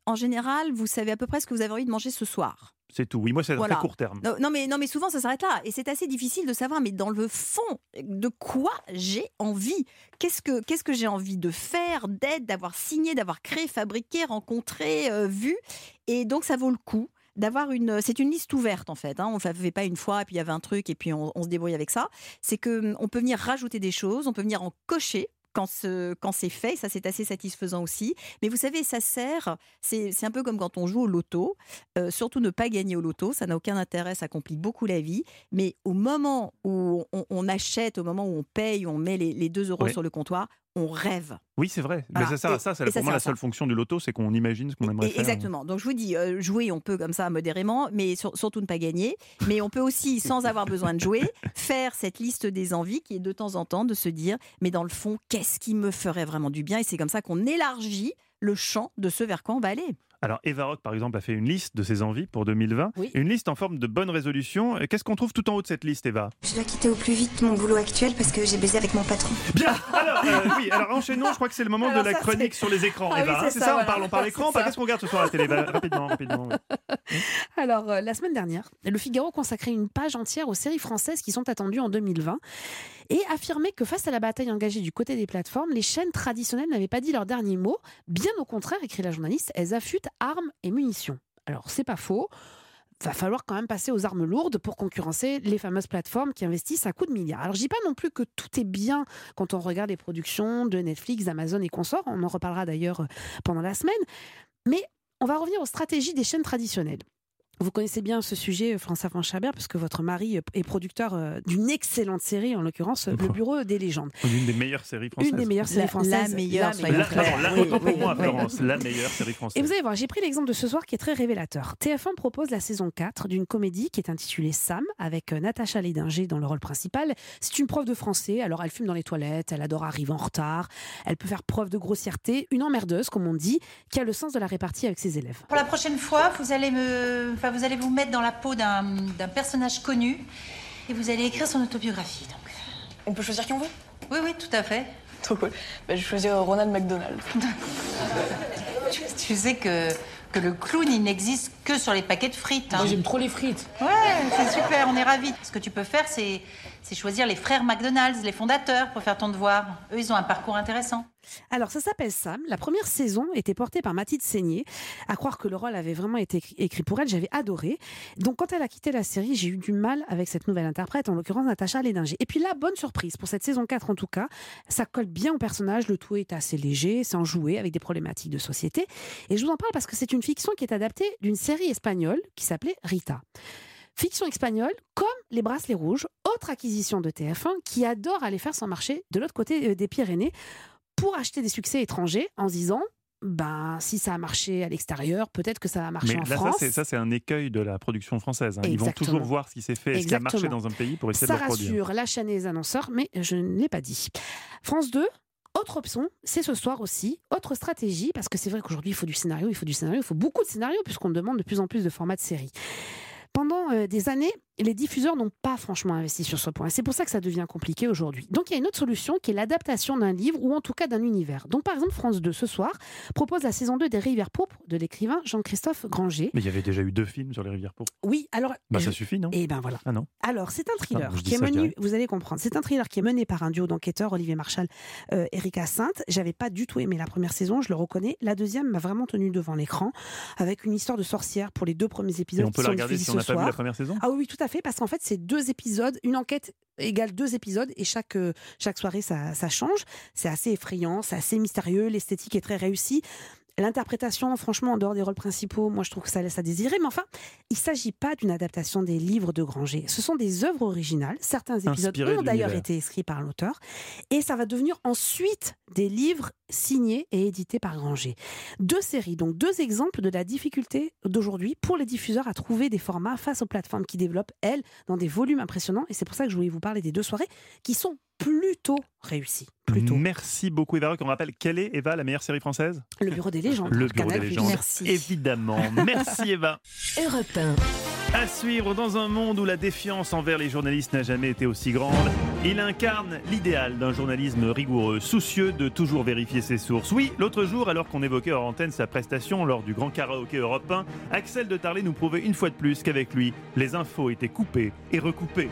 en général, vous savez à peu près ce que vous avez envie de manger ce soir. C'est tout. Oui, moi, c'est Voilà. très court terme. Non, non, mais, non, mais souvent, ça s'arrête là. Et c'est assez difficile de savoir, mais dans le fond, de quoi j'ai envie ? Qu'est-ce que, qu'est-ce que j'ai envie de faire, d'être, d'avoir signé, d'avoir créé, fabriqué, rencontré, euh, vu ? Et donc, ça vaut le coup d'avoir une... C'est une liste ouverte, en fait. Hein. On ne fait pas une fois, et puis il y avait un truc, et puis on, on se débrouille avec ça. C'est qu'on peut venir rajouter des choses, on peut venir en cocher. Quand, ce, quand c'est fait, ça c'est assez satisfaisant aussi. Mais vous savez, ça sert, c'est, c'est un peu comme quand on joue au loto. Euh, surtout ne pas gagner au loto, ça n'a aucun intérêt, ça complique beaucoup la vie. Mais au moment où on, on achète, au moment où on paye, où on met les, les deux euros Oui. sur le comptoir, on rêve. Oui, c'est vrai. Voilà. Mais ça sert à Et- ça. C'est et ça pour moi sert à la seule ça. fonction du loto, c'est qu'on imagine ce qu'on aimerait Et- faire. Exactement. Donc je vous dis, euh, jouer, on peut comme ça modérément, mais sur- surtout ne pas gagner. Mais on peut aussi, sans avoir besoin de jouer, faire cette liste des envies qui est de temps en temps de se dire, mais dans le fond, qu'est-ce qui me ferait vraiment du bien ? Et c'est comme ça qu'on élargit le champ de ce vers quoi on va aller. Alors, Eva Rock, par exemple, a fait une liste de ses envies pour deux mille vingt. Une liste en forme de bonne résolution. Et Qu'est-ce qu'on trouve tout en haut de cette liste, Eva ? Je dois quitter au plus vite mon boulot actuel parce que j'ai baisé avec mon patron. Bien. Alors, euh, oui, alors enchaînons. Je crois que c'est le moment Alors de la ça, chronique c'est- sur les écrans, Ah Eva. oui, hein, c'est c'est ça, ça, voilà. on parle, on parle écran. C'est Bah, ça. Qu'est-ce qu'on regarde ce soir à la télé Eva Rapidement, rapidement. oui. Alors, euh, la semaine dernière, Le Figaro consacrait une page entière aux séries françaises qui sont attendues en deux mille vingt et affirmait que face à la bataille engagée du côté des plateformes, les chaînes traditionnelles n'avaient pas dit leur dernier mot. Bien au contraire, écrit la journaliste, elles affûtent armes et munitions. Alors, c'est pas faux. Va falloir quand même passer aux armes lourdes pour concurrencer les fameuses plateformes qui investissent à coups de milliards. Alors je dis pas non plus que tout est bien quand on regarde les productions de Netflix, d'Amazon et consorts, on en reparlera d'ailleurs pendant la semaine, mais on va revenir aux stratégies des chaînes traditionnelles. Vous connaissez bien ce sujet, François Chabert, parce que votre mari est producteur euh, d'une excellente série, en l'occurrence Le Bureau des légendes. Une des meilleures séries françaises. Une des meilleures séries La- françaises. la meilleure, La soyons La- clairs. pardon, la- Oui, autant pour oui, moi, oui. Florence, la meilleure série française. Et vous allez voir, j'ai pris l'exemple de ce soir qui est très révélateur. T F un propose la saison quatre d'une comédie qui est intitulée Sam, avec euh, Natacha Lédinger dans le rôle principal. C'est une prof de français, alors elle fume dans les toilettes, elle adore arriver en retard, elle peut faire preuve de grossièreté, une emmerdeuse, comme on dit, qui a le sens de la répartie avec ses élèves. Pour la prochaine fois, vous allez, me... enfin, vous, allez vous mettre dans la peau d'un, d'un personnage connu et vous allez écrire son autobiographie. Donc. On peut choisir qui on veut? Oui, oui, tout à fait. Trop cool. Bah, je vais choisir Ronald McDonald. Tu, tu sais que, que le clown, il n'existe que sur les paquets de frites. Hein. Moi, j'aime trop les frites. Ouais, c'est super, on est ravis. Ce que tu peux faire, c'est, c'est choisir les frères McDonald's, les fondateurs, pour faire ton devoir. Eux, ils ont un parcours intéressant. Alors, ça s'appelle Sam. La première saison était portée par Mathilde Seigné. À croire que le rôle avait vraiment été écrit- écrit pour elle, j'avais adoré. Donc, quand elle a quitté la série, j'ai eu du mal avec cette nouvelle interprète, en l'occurrence Natacha Lédinger. Et puis là, bonne surprise, pour cette saison quatre en tout cas, ça colle bien au personnage, le tout est assez léger, sans jouer, avec des problématiques de société. Et je vous en parle parce que c'est une fiction qui est adaptée d'une série espagnole qui s'appelait Rita. Fiction espagnole, comme Les Bracelets Rouges, autre acquisition de T F un qui adore aller faire son marché de l'autre côté euh, des Pyrénées pour acheter des succès étrangers en se disant ben, si ça a marché à l'extérieur, peut-être que ça va marcher Mais en là, ça France. c'est, ça, c'est un écueil de la production française. hein. Ils vont Exactement. toujours voir ce qui s'est fait et ce qui a marché Exactement. dans un pays pour essayer Ça de le reproduire. rassure la chaîne et les annonceurs, mais je ne l'ai pas dit. France deux, autre option, c'est ce soir aussi, autre stratégie, parce que c'est vrai qu'aujourd'hui il faut du scénario, il faut du scénario, il faut beaucoup de scénarios, puisqu'on demande de plus en plus de formats de séries. Pendant euh, des années, les diffuseurs n'ont pas franchement investi sur ce point. Et c'est pour ça que ça devient compliqué aujourd'hui. Donc il y a une autre solution qui est l'adaptation d'un livre ou en tout cas d'un univers. Donc par exemple, France deux ce soir propose la saison deux des Rivières pourpres de l'écrivain Jean-Christophe Granger. Mais il y avait déjà eu deux films sur les rivières pourpres. Oui, alors... Bah, je- ça suffit, non Eh ben voilà. Ah non. Alors, c'est un thriller Ah, je dis qui est ça, je mené, dirais. vous allez comprendre, c'est un thriller qui est mené par un duo d'enquêteurs, Olivier Marchal, euh, Erika Sainte. J'avais pas du tout aimé la première saison, je le reconnais. La deuxième m'a vraiment tenu devant l'écran, avec une histoire de sorcière pour les deux premiers épisodes Et on qui peut la sont regarder diffusés si on n'a ce pas vu soir. la première saison Ah oui, oui, tout à fait, parce qu'en fait, c'est deux épisodes, une enquête égale deux épisodes, et chaque, euh, chaque soirée, ça, ça change. C'est assez effrayant, c'est assez mystérieux, l'esthétique est très réussie. L'interprétation, franchement, en dehors des rôles principaux, moi je trouve que ça laisse à désirer. Mais enfin, il ne s'agit pas d'une adaptation des livres de Granger. Ce sont des œuvres originales. Certains épisodes Inspirées ont de d'ailleurs l'univers. été écrits par l'auteur. Et ça va devenir ensuite des livres signés et édités par Granger. Deux séries, donc deux exemples de la difficulté d'aujourd'hui pour les diffuseurs à trouver des formats face aux plateformes qui développent, elles, dans des volumes impressionnants. Et c'est pour ça que je voulais vous parler des deux soirées qui sont plutôt réussies. Plutôt. Merci beaucoup Eva Rock. On rappelle, quelle est, Eva, la meilleure série française? Le Bureau des légendes. Le Bureau Canal+. des légendes. Merci. Évidemment. Merci Eva. Europe un. À suivre, dans un monde où la défiance envers les journalistes n'a jamais été aussi grande, il incarne l'idéal d'un journalisme rigoureux, soucieux de toujours vérifier ses sources. Oui, l'autre jour, alors qu'on évoquait hors antenne sa prestation lors du grand karaoké Europe un, Axel de Tarlé nous prouvait une fois de plus qu'avec lui, les infos étaient coupées et recoupées.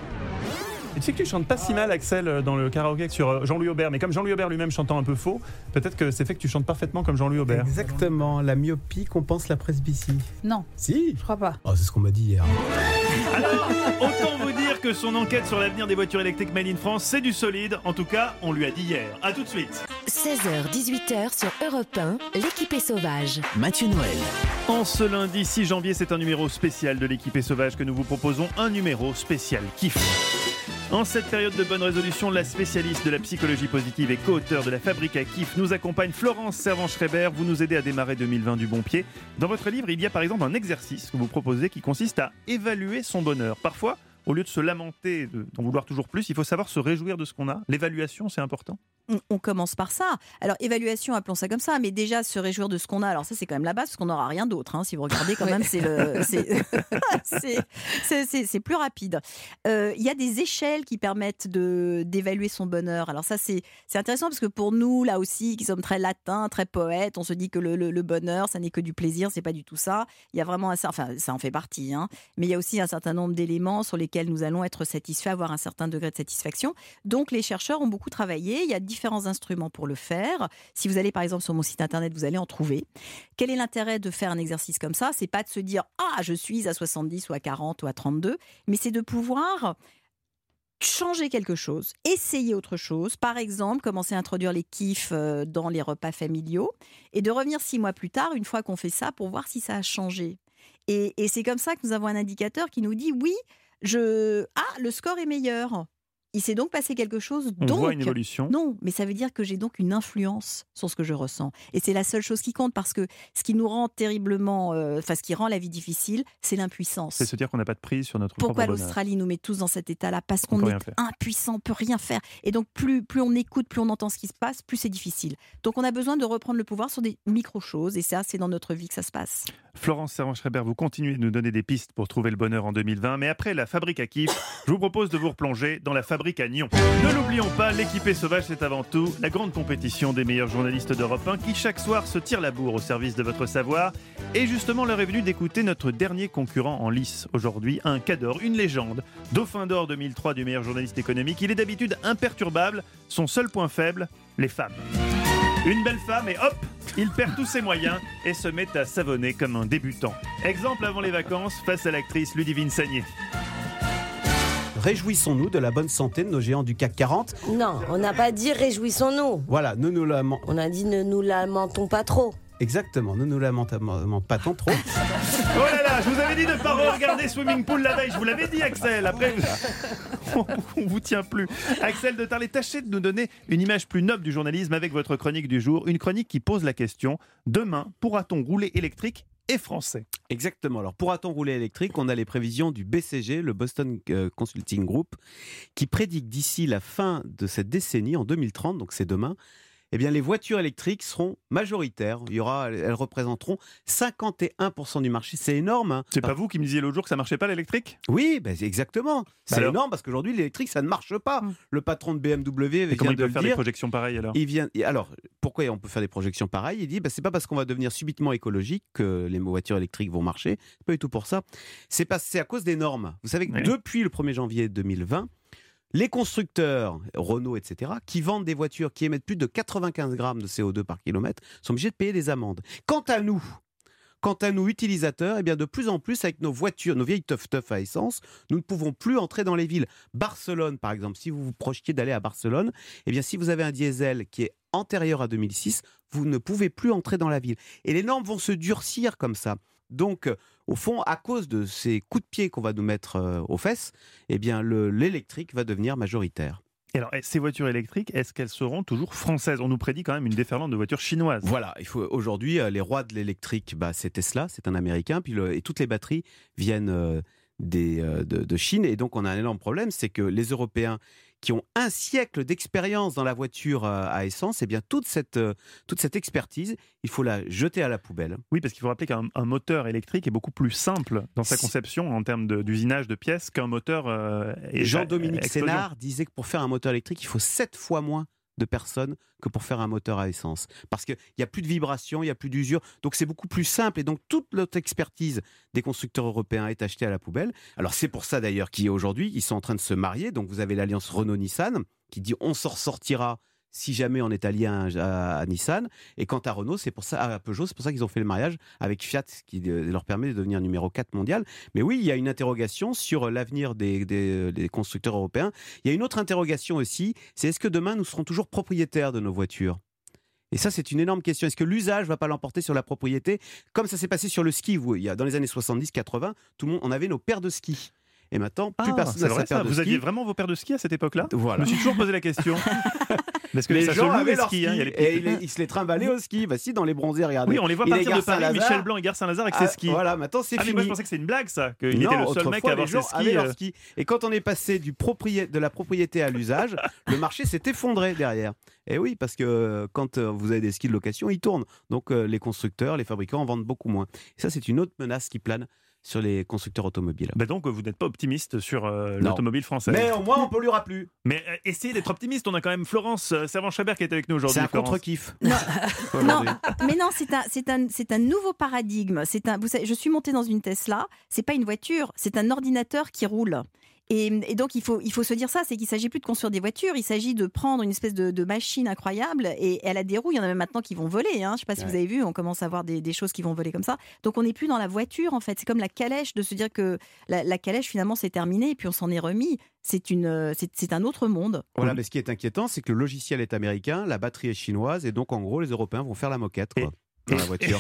Et tu sais que tu chantes pas si mal, Axel, dans le karaoké sur Jean-Louis Aubert, mais comme Jean-Louis Aubert lui-même chantant un peu faux, peut-être que c'est fait que tu chantes parfaitement comme Jean-Louis Aubert. Exactement, la myopie compense la presbytie. Non. Si. Je crois pas. Oh, c'est ce qu'on m'a dit hier. Alors, autant vous dire que son enquête sur l'avenir des voitures électriques made in France, c'est du solide. En tout cas, on lui a dit hier. A tout de suite. seize heures dix-huit heures sur Europe un, l'équipée sauvage. Mathieu Noël. En ce lundi six janvier, c'est un numéro spécial de l'équipée sauvage que nous vous proposons, un numéro spécial kiff. En cette période de bonne résolution, la spécialiste de la psychologie positive et co-auteure de la Fabrique à Kiff nous accompagne, Florence Servan-Schreiber. Vous nous aidez à démarrer deux mille vingt du bon pied. Dans votre livre, il y a par exemple un exercice que vous proposez qui consiste à évaluer son bonheur. Parfois, au lieu de se lamenter, de- d'en vouloir toujours plus, il faut savoir se réjouir de ce qu'on a. L'évaluation, c'est important. On, on commence par ça. Alors, évaluation, appelons ça comme ça, mais déjà se réjouir de ce qu'on a. Alors, ça, c'est quand même la base, parce qu'on n'aura rien d'autre. hein. Si vous regardez, quand même, c'est, le, c'est, c'est, c'est, c'est- c'est plus rapide. Euh, Il y a des échelles qui permettent de, d'évaluer son bonheur. Alors, ça, c'est, c'est intéressant, parce que pour nous, là aussi, qui sommes très latins, très poètes, on se dit que le, le- le bonheur, ça n'est que du plaisir, c'est pas du tout ça. Il y a vraiment un, cer- enfin, ça en fait partie, hein, mais il y a aussi un certain nombre d'éléments sur lesquels nous allons être satisfaits, avoir un certain degré de satisfaction. Donc, les chercheurs ont beaucoup travaillé. Il y a différents instruments pour le faire. Si vous allez par exemple sur mon site internet, vous allez en trouver. Quel est l'intérêt de faire un exercice comme ça ? C'est pas de se dire ah je suis à soixante-dix ou à quarante ou à trente-deux, mais c'est de pouvoir changer quelque chose, essayer autre chose. Par exemple, commencer à introduire les kiffs euh, dans les repas familiaux et de revenir six mois plus tard, une fois qu'on fait ça, pour voir si ça a changé. Et, et c'est comme ça que nous avons un indicateur qui nous dit oui, je ah le score est meilleur. Il s'est donc passé quelque chose. On donc, voit une évolution. Non, mais ça veut dire que j'ai donc une influence sur ce que je ressens. Et c'est la seule chose qui compte, parce que ce qui nous rend terriblement, euh, enfin ce qui rend la vie difficile, c'est l'impuissance. C'est se dire qu'on n'a pas de prise sur notre Pourquoi propre bonheur. l'Australie nous met tous dans cet état-là ? Parce On qu'on peut est rien faire. impuissant, on peut rien faire. Et donc plus, plus on écoute, plus on entend ce qui se passe, plus c'est difficile. Donc on a besoin de reprendre le pouvoir sur des micro-choses, et ça, c'est dans notre vie que ça se passe. Florence Servan-Schreiber, vous continuez de nous donner des pistes pour trouver le bonheur en deux mille vingt, mais après la Fabrique à Kiff, je vous propose de vous replonger dans la Fabrique à Nyon. Ne l'oublions pas, l'équipée sauvage, c'est avant tout la grande compétition des meilleurs journalistes d'Europe un qui chaque soir se tirent la bourre au service de votre savoir. Et justement, l'heure est venue d'écouter notre dernier concurrent en lice aujourd'hui, un cador, une légende, Dauphin d'or deux mille trois du meilleur journaliste économique. Il est d'habitude imperturbable, son seul point faible, les femmes. Une belle femme et hop, il perd tous ses moyens et se met à savonner comme un débutant. Exemple avant les vacances face à l'actrice Ludivine Sagné. Réjouissons-nous de la bonne santé de nos géants du C A C quarante. Non, on n'a pas dit réjouissons-nous. Voilà, ne nous lamentons. On a dit ne nous lamentons pas trop. Exactement, ne nous lamentons pas tant trop. Oh là là, je vous avais dit de ne pas regarder Swimming Pool la veille, je vous l'avais dit Axel, après on, on vous tient plus. Axel de Tarlé, tâchez de nous donner une image plus noble du journalisme avec votre chronique du jour, une chronique qui pose la question, demain, pourra-t-on rouler électrique et français ? Exactement. Alors, pourra-t-on rouler électrique ? On a les prévisions du B C G, le Boston Consulting Group, qui prédit d'ici la fin de cette décennie, en deux mille trente, donc c'est demain, eh bien, les voitures électriques seront majoritaires. Il y aura, elles représenteront cinquante et un pour cent du marché. C'est énorme. Hein. C'est pas vous qui me disiez l'autre jour que ça marchait pas l'électrique ? Oui, ben, exactement. C'est alors énorme parce qu'aujourd'hui, l'électrique, ça ne marche pas. Mmh. Le patron de B M W et vient comment il de peut le faire dire. des projections pareilles alors Il vient. Alors, pourquoi on peut faire des projections pareilles ? Il dit, ben, c'est pas parce qu'on va devenir subitement écologique que les voitures électriques vont marcher. C'est pas du tout pour ça. C'est, pas, c'est à cause des normes. Vous savez que oui. Depuis le premier janvier deux mille vingt, les constructeurs, Renault, et cetera, qui vendent des voitures qui émettent plus de quatre-vingt-quinze grammes de C O deux par kilomètre, sont obligés de payer des amendes. Quant à nous, quant à nous utilisateurs, eh bien de plus en plus avec nos voitures, nos vieilles teuf-teuf à essence, nous ne pouvons plus entrer dans les villes. Barcelone, par exemple, si vous vous projetiez d'aller à Barcelone, eh bien si vous avez un diesel qui est antérieur à deux mille six, vous ne pouvez plus entrer dans la ville. Et les normes vont se durcir comme ça. Donc, au fond, à cause de ces coups de pied qu'on va nous mettre euh, aux fesses, eh bien, le, l'électrique va devenir majoritaire. Et alors, ces voitures électriques, est-ce qu'elles seront toujours françaises ? On nous prédit quand même une déferlante de voitures chinoises. Voilà, il faut, aujourd'hui, les rois de l'électrique, bah, c'est Tesla, c'est un Américain, puis le, et toutes les batteries viennent euh, des, euh, de, de Chine. Et donc, on a un énorme problème, c'est que les Européens qui ont un siècle d'expérience dans la voiture à essence, et bien toute cette, toute cette expertise, il faut la jeter à la poubelle. Oui, parce qu'il faut rappeler qu'un un moteur électrique est beaucoup plus simple dans sa conception en termes de, d'usinage de pièces qu'un moteur euh, Jean-Dominique explosion. Sénard disait que pour faire un moteur électrique, il faut sept fois moins de personnes que pour faire un moteur à essence. Parce qu'il n'y a plus de vibration, il n'y a plus d'usure, donc c'est beaucoup plus simple. Et donc toute notre expertise des constructeurs européens est achetée à la poubelle. Alors c'est pour ça d'ailleurs qu'aujourd'hui, ils sont en train de se marier. Donc vous avez l'alliance Renault-Nissan qui dit on s'en ressortira si jamais on est allié à, à, à Nissan. Et quant à Renault, c'est pour ça, à Peugeot, c'est pour ça qu'ils ont fait le mariage avec Fiat, qui leur permet de devenir numéro quatre mondial. Mais oui, il y a une interrogation sur l'avenir des, des, des constructeurs européens. Il y a une autre interrogation aussi, c'est est-ce que demain nous serons toujours propriétaires de nos voitures ? Et ça, c'est une énorme question. Est-ce que l'usage ne va pas l'emporter sur la propriété ? Comme ça s'est passé sur le ski, vous, il y a, dans les années soixante-dix quatre-vingts, tout le monde, on avait nos paires de ski. Et maintenant, plus ah, personne n'a sa vrai, paire ça. de Vous ski. aviez vraiment vos paires de ski à cette époque-là ? Voilà. Je me suis toujours posé la question. Parce que les ça gens se loue, avaient les leur skis, ski, hein, il y a les et petits- ils, ils se les trimballaient au ski. Bah si, dans les bronzés, regardez. Oui, on les voit Et partir de gares Paris, Saint-Lazare. Michel Blanc et Gare Saint-Lazare avec Ah, ses skis. Voilà, maintenant c'est ah, mais fini. moi je pensais que c'était une blague ça, qu'il Non, était le seul mec à autrefois, avoir les ses gens avaient skis. leurs euh, skis. Et quand on est passé du proprié- de la propriété à l'usage, le marché s'est effondré derrière. Et oui, parce que euh, quand euh, vous avez des skis de location, ils tournent. Donc euh, les constructeurs, les fabricants en vendent beaucoup moins. Et ça, c'est une autre menace qui plane sur les constructeurs automobiles. Bah donc vous n'êtes pas optimiste sur euh, Non. l'automobile française. Mais au moins, on ne polluera plus. Mais euh, essayez d'être optimiste, on a quand même Florence euh, Servan-Schreiber qui est avec nous aujourd'hui. C'est un Florence. contre-kiff. Non, Aujourd'hui. mais non, c'est un, c'est un, c'est un nouveau paradigme. C'est un, vous savez, je suis montée dans une Tesla. C'est pas une voiture, c'est un ordinateur qui roule. Et, et donc il faut, il faut se dire ça, c'est qu'il s'agit plus de construire des voitures, il s'agit de prendre une espèce de, de machine incroyable et elle a des roues. Il y en a même maintenant qui vont voler. Hein. Je ne sais pas si Ouais. vous avez vu, on commence à voir des, des choses qui vont voler comme ça. Donc on n'est plus dans la voiture en fait. C'est comme la calèche de se dire que la, la calèche finalement c'est terminé et puis on s'en est remis. C'est une, euh, c'est, c'est un autre monde. Voilà, mais ce qui est inquiétant, c'est que le logiciel est américain, la batterie est chinoise, et donc en gros, les Européens vont faire la moquette, quoi. Dans la voiture.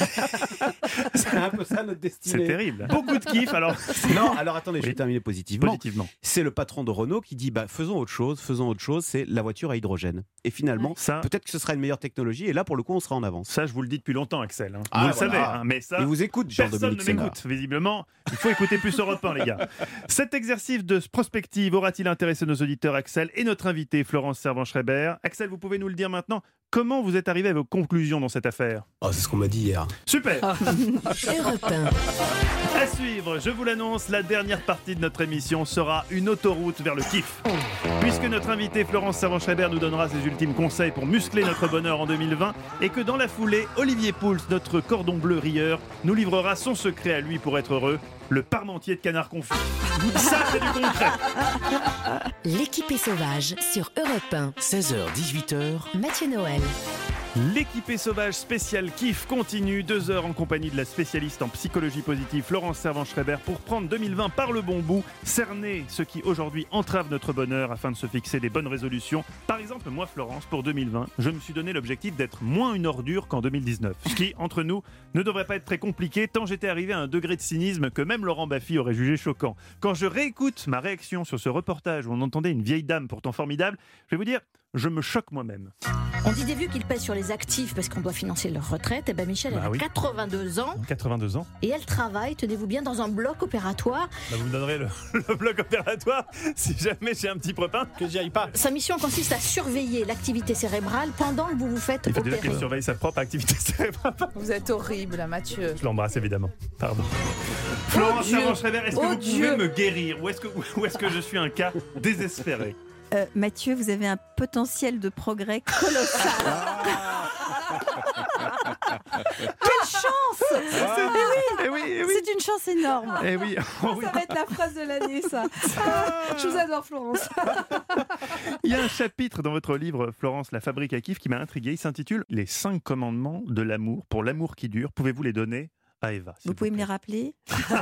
C'est un peu ça notre destinée. C'est terrible. Beaucoup de kiff alors. Non, alors attendez, je vais terminer positivement. Positivement. C'est le patron de Renault qui dit bah, faisons autre chose, faisons autre chose, c'est la voiture à hydrogène. Et finalement, Ça- peut-être que ce sera une meilleure technologie, et là, pour le coup, on sera en avance. Ça, je vous le dis depuis longtemps, Axel. hein. Ah, vous le voilà. savez, hein, mais ça. Il vous écoute, Personne Jean-Dominique ne Sénard. m'écoute, visiblement. Il faut écouter plus Europe un, les gars. Cet exercice de prospective aura-t-il intéressé nos auditeurs, Axel, et notre invité, Florence Servan-Schreiber ? Axel, vous pouvez nous le dire maintenant. Comment vous êtes arrivé à vos conclusions dans cette affaire ? Oh, c'est ce qu'on m'a dit hier. Super. Europe un. À suivre, je vous l'annonce, la dernière partie de notre émission sera une autoroute vers le kiff. Puisque notre invité Florence Servan-Schreiber nous donnera ses ultimes conseils pour muscler notre bonheur en deux mille vingt et que dans la foulée, Olivier Pouls, notre cordon bleu rieur, nous livrera son secret à lui pour être heureux, le parmentier de canard confit. Ça, c'est du concret. L'équipée sauvage sur Europe un. seize heures dix-huit heures. Mathieu Noël. L'équipée sauvage spéciale kiff continue, deux heures en compagnie de la spécialiste en psychologie positive Florence Servan-Schreiber pour prendre deux mille vingt par le bon bout, cerner ce qui aujourd'hui entrave notre bonheur afin de se fixer des bonnes résolutions. Par exemple, moi Florence, pour deux mille vingt, je me suis donné l'objectif d'être moins une ordure qu'en deux mille dix-neuf. Ce qui, entre nous, ne devrait pas être très compliqué tant j'étais arrivé à un degré de cynisme que même Laurent Baffy aurait jugé choquant. Quand je réécoute ma réaction sur ce reportage où on entendait une vieille dame pourtant formidable, je vais vous dire, je me choque moi-même. On dit des vues qu'ils pèsent sur les actifs parce qu'on doit financer leur retraite. Et ben Michel, elle Bah a oui. quatre-vingt-deux ans quatre-vingt-deux ans. et elle travaille, tenez-vous bien, dans un bloc opératoire. Bah, vous me donnerez le, le bloc opératoire si jamais j'ai un petit prépin. Que j'y aille pas. Sa mission consiste à surveiller l'activité cérébrale pendant que vous vous faites Il faut déjà opérer. qu'il surveille sa propre activité cérébrale. Vous êtes horrible, là, Mathieu. Je l'embrasse évidemment. Pardon. Florence Dieu. Servan-Schreiber, est-ce que Oh vous Dieu. pouvez me guérir ou est-ce que, ou est-ce que je suis un cas désespéré ? Euh, Mathieu, vous avez un potentiel de progrès colossal. Quelle chance Ah. Eh oui, Eh oui, eh oui. c'est une chance énorme. Eh oui, oh oui. Ça va être la phrase de l'année, ça. Je vous adore, Florence. Il y a un chapitre dans votre livre, Florence, La fabrique à kiff, qui m'a intrigué. Il s'intitule Les cinq commandements de l'amour, pour l'amour qui dure. Pouvez-vous les donner à Eva, s'il Vous pouvez me les rappeler ?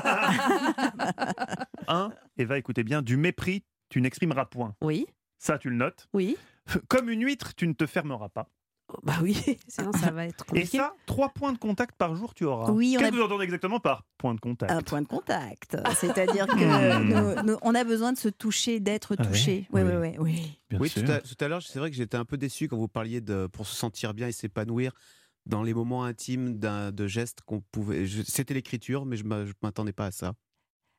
Un, Eva, écoutez bien, du mépris, tu n'exprimeras point. Oui. Ça, tu le notes. Oui. Comme une huître, tu ne te fermeras pas. Bah oui, sinon ça va être Et compliqué. ça, trois points de contact par jour, tu auras. Oui, on Qu'est-ce a- que vous entendez exactement par point de contact? Un point de contact. C'est-à-dire que Hmm. nous- nous- on a besoin de se toucher, d'être Ah ouais, touché. Oui, oui. oui, oui. oui. Bien oui, sûr. tout à, tout à l'heure, c'est vrai que j'étais un peu déçu quand vous parliez de pour se sentir bien et s'épanouir dans les moments intimes d'un, de gestes qu'on pouvait. je- c'était l'écriture, mais je ne m'attendais pas à ça.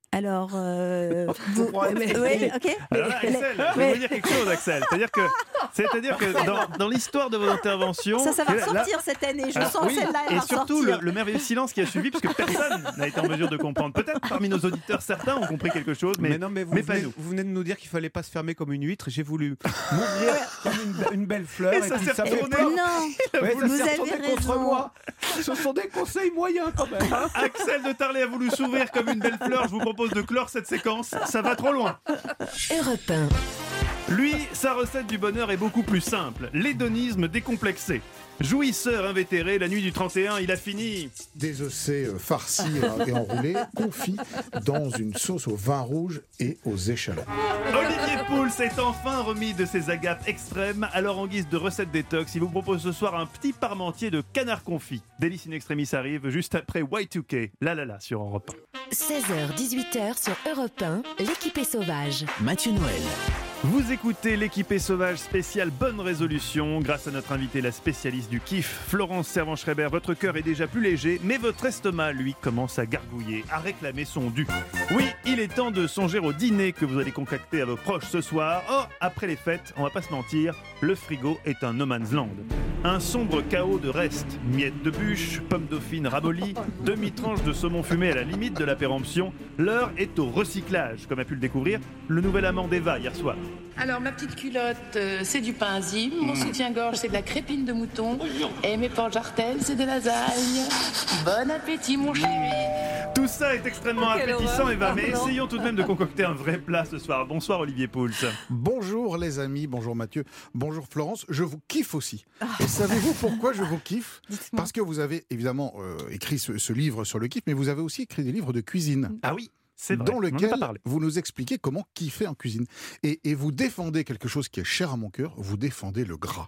Alors, euh, vous, mais, oui, ok. Alors là, Axel, je vais vous dire quelque chose, Axel. C'est-à-dire que, c'est-à-dire que dans, dans l'histoire de vos interventions... Ça, ça va là, ressortir cette année. Je alors, sens oui, celle-là, elle et va surtout ressortir. le, le merveilleux silence qui a suivi, parce que personne n'a été en mesure de comprendre. Peut-être parmi nos auditeurs, certains ont compris quelque chose, mais, Mais non, mais vous, mais pas venez, nous. vous venez de nous dire qu'il fallait pas se fermer comme une huître. J'ai voulu m'ouvrir comme une, une belle fleur. Et Et, ça puis s'est ça fait retourné. peur. Non, Ouais, ça vous s'est avez retourné contre raison. moi. Ce sont des conseils moyens quand même. hein. Axel de Tarlet a voulu s'ouvrir comme une belle fleur. Je vous propose de clore cette séquence. Ça va trop loin. Europe un. Lui, sa recette du bonheur est beaucoup plus simple. L'hédonisme décomplexé. Jouisseur invétéré, la nuit du trente et un, il a fini. Des ossets euh, farcis et enroulés, confits dans une sauce au vin rouge et aux échalotes. Olivier Pouls est enfin remis de ses agapes extrêmes. Alors, en guise de recette détox, il vous propose ce soir un petit parmentier de canard confit. Délice in extremis arrive juste après Y deux K. La la la sur Europe un. seize heures dix-huit heures sur Europe un, l'équipée sauvage. Mathieu Noël. Vous écoutez l'équipée sauvage spéciale Bonne Résolution grâce à notre invitée, la spécialiste du kiff, Florence Servan-Schreiber. Votre cœur est déjà plus léger, mais votre estomac, lui, commence à gargouiller, à réclamer son dû. Oui, il est temps de songer au dîner que vous allez concocter à vos proches ce soir. Oh, après les fêtes, on va pas se mentir, le frigo est un no man's land. Un sombre chaos de restes, miettes de bûche, pommes dauphines ramollies, demi-tranches de saumon fumé à la limite de la péremption. L'heure est au recyclage, comme a pu le découvrir le nouvel amant d'Eva hier soir. Alors, ma petite culotte, euh, c'est du pain enzyme. Mon soutien-gorge, c'est de la crépine de mouton. Et mes portes jartelles, c'est de lasagne. Bon appétit, mon chéri. Tout ça est extrêmement Quelle appétissant, horreur. Eva, mais Pardon. essayons tout de même de concocter un vrai plat ce soir. Bonsoir Olivier Pouls. Bonjour les amis, bonjour Mathieu, bonjour Florence, je vous kiffe aussi. Et savez-vous pourquoi je vous kiffe? Parce que vous avez évidemment euh, écrit ce, ce livre sur le kiff, mais vous avez aussi écrit des livres de cuisine. Ah oui, c'est vrai, Dans on en a lequel pas parlé. vous nous expliquez comment kiffer en cuisine. Et, et vous défendez quelque chose qui est cher à mon cœur, vous défendez le gras.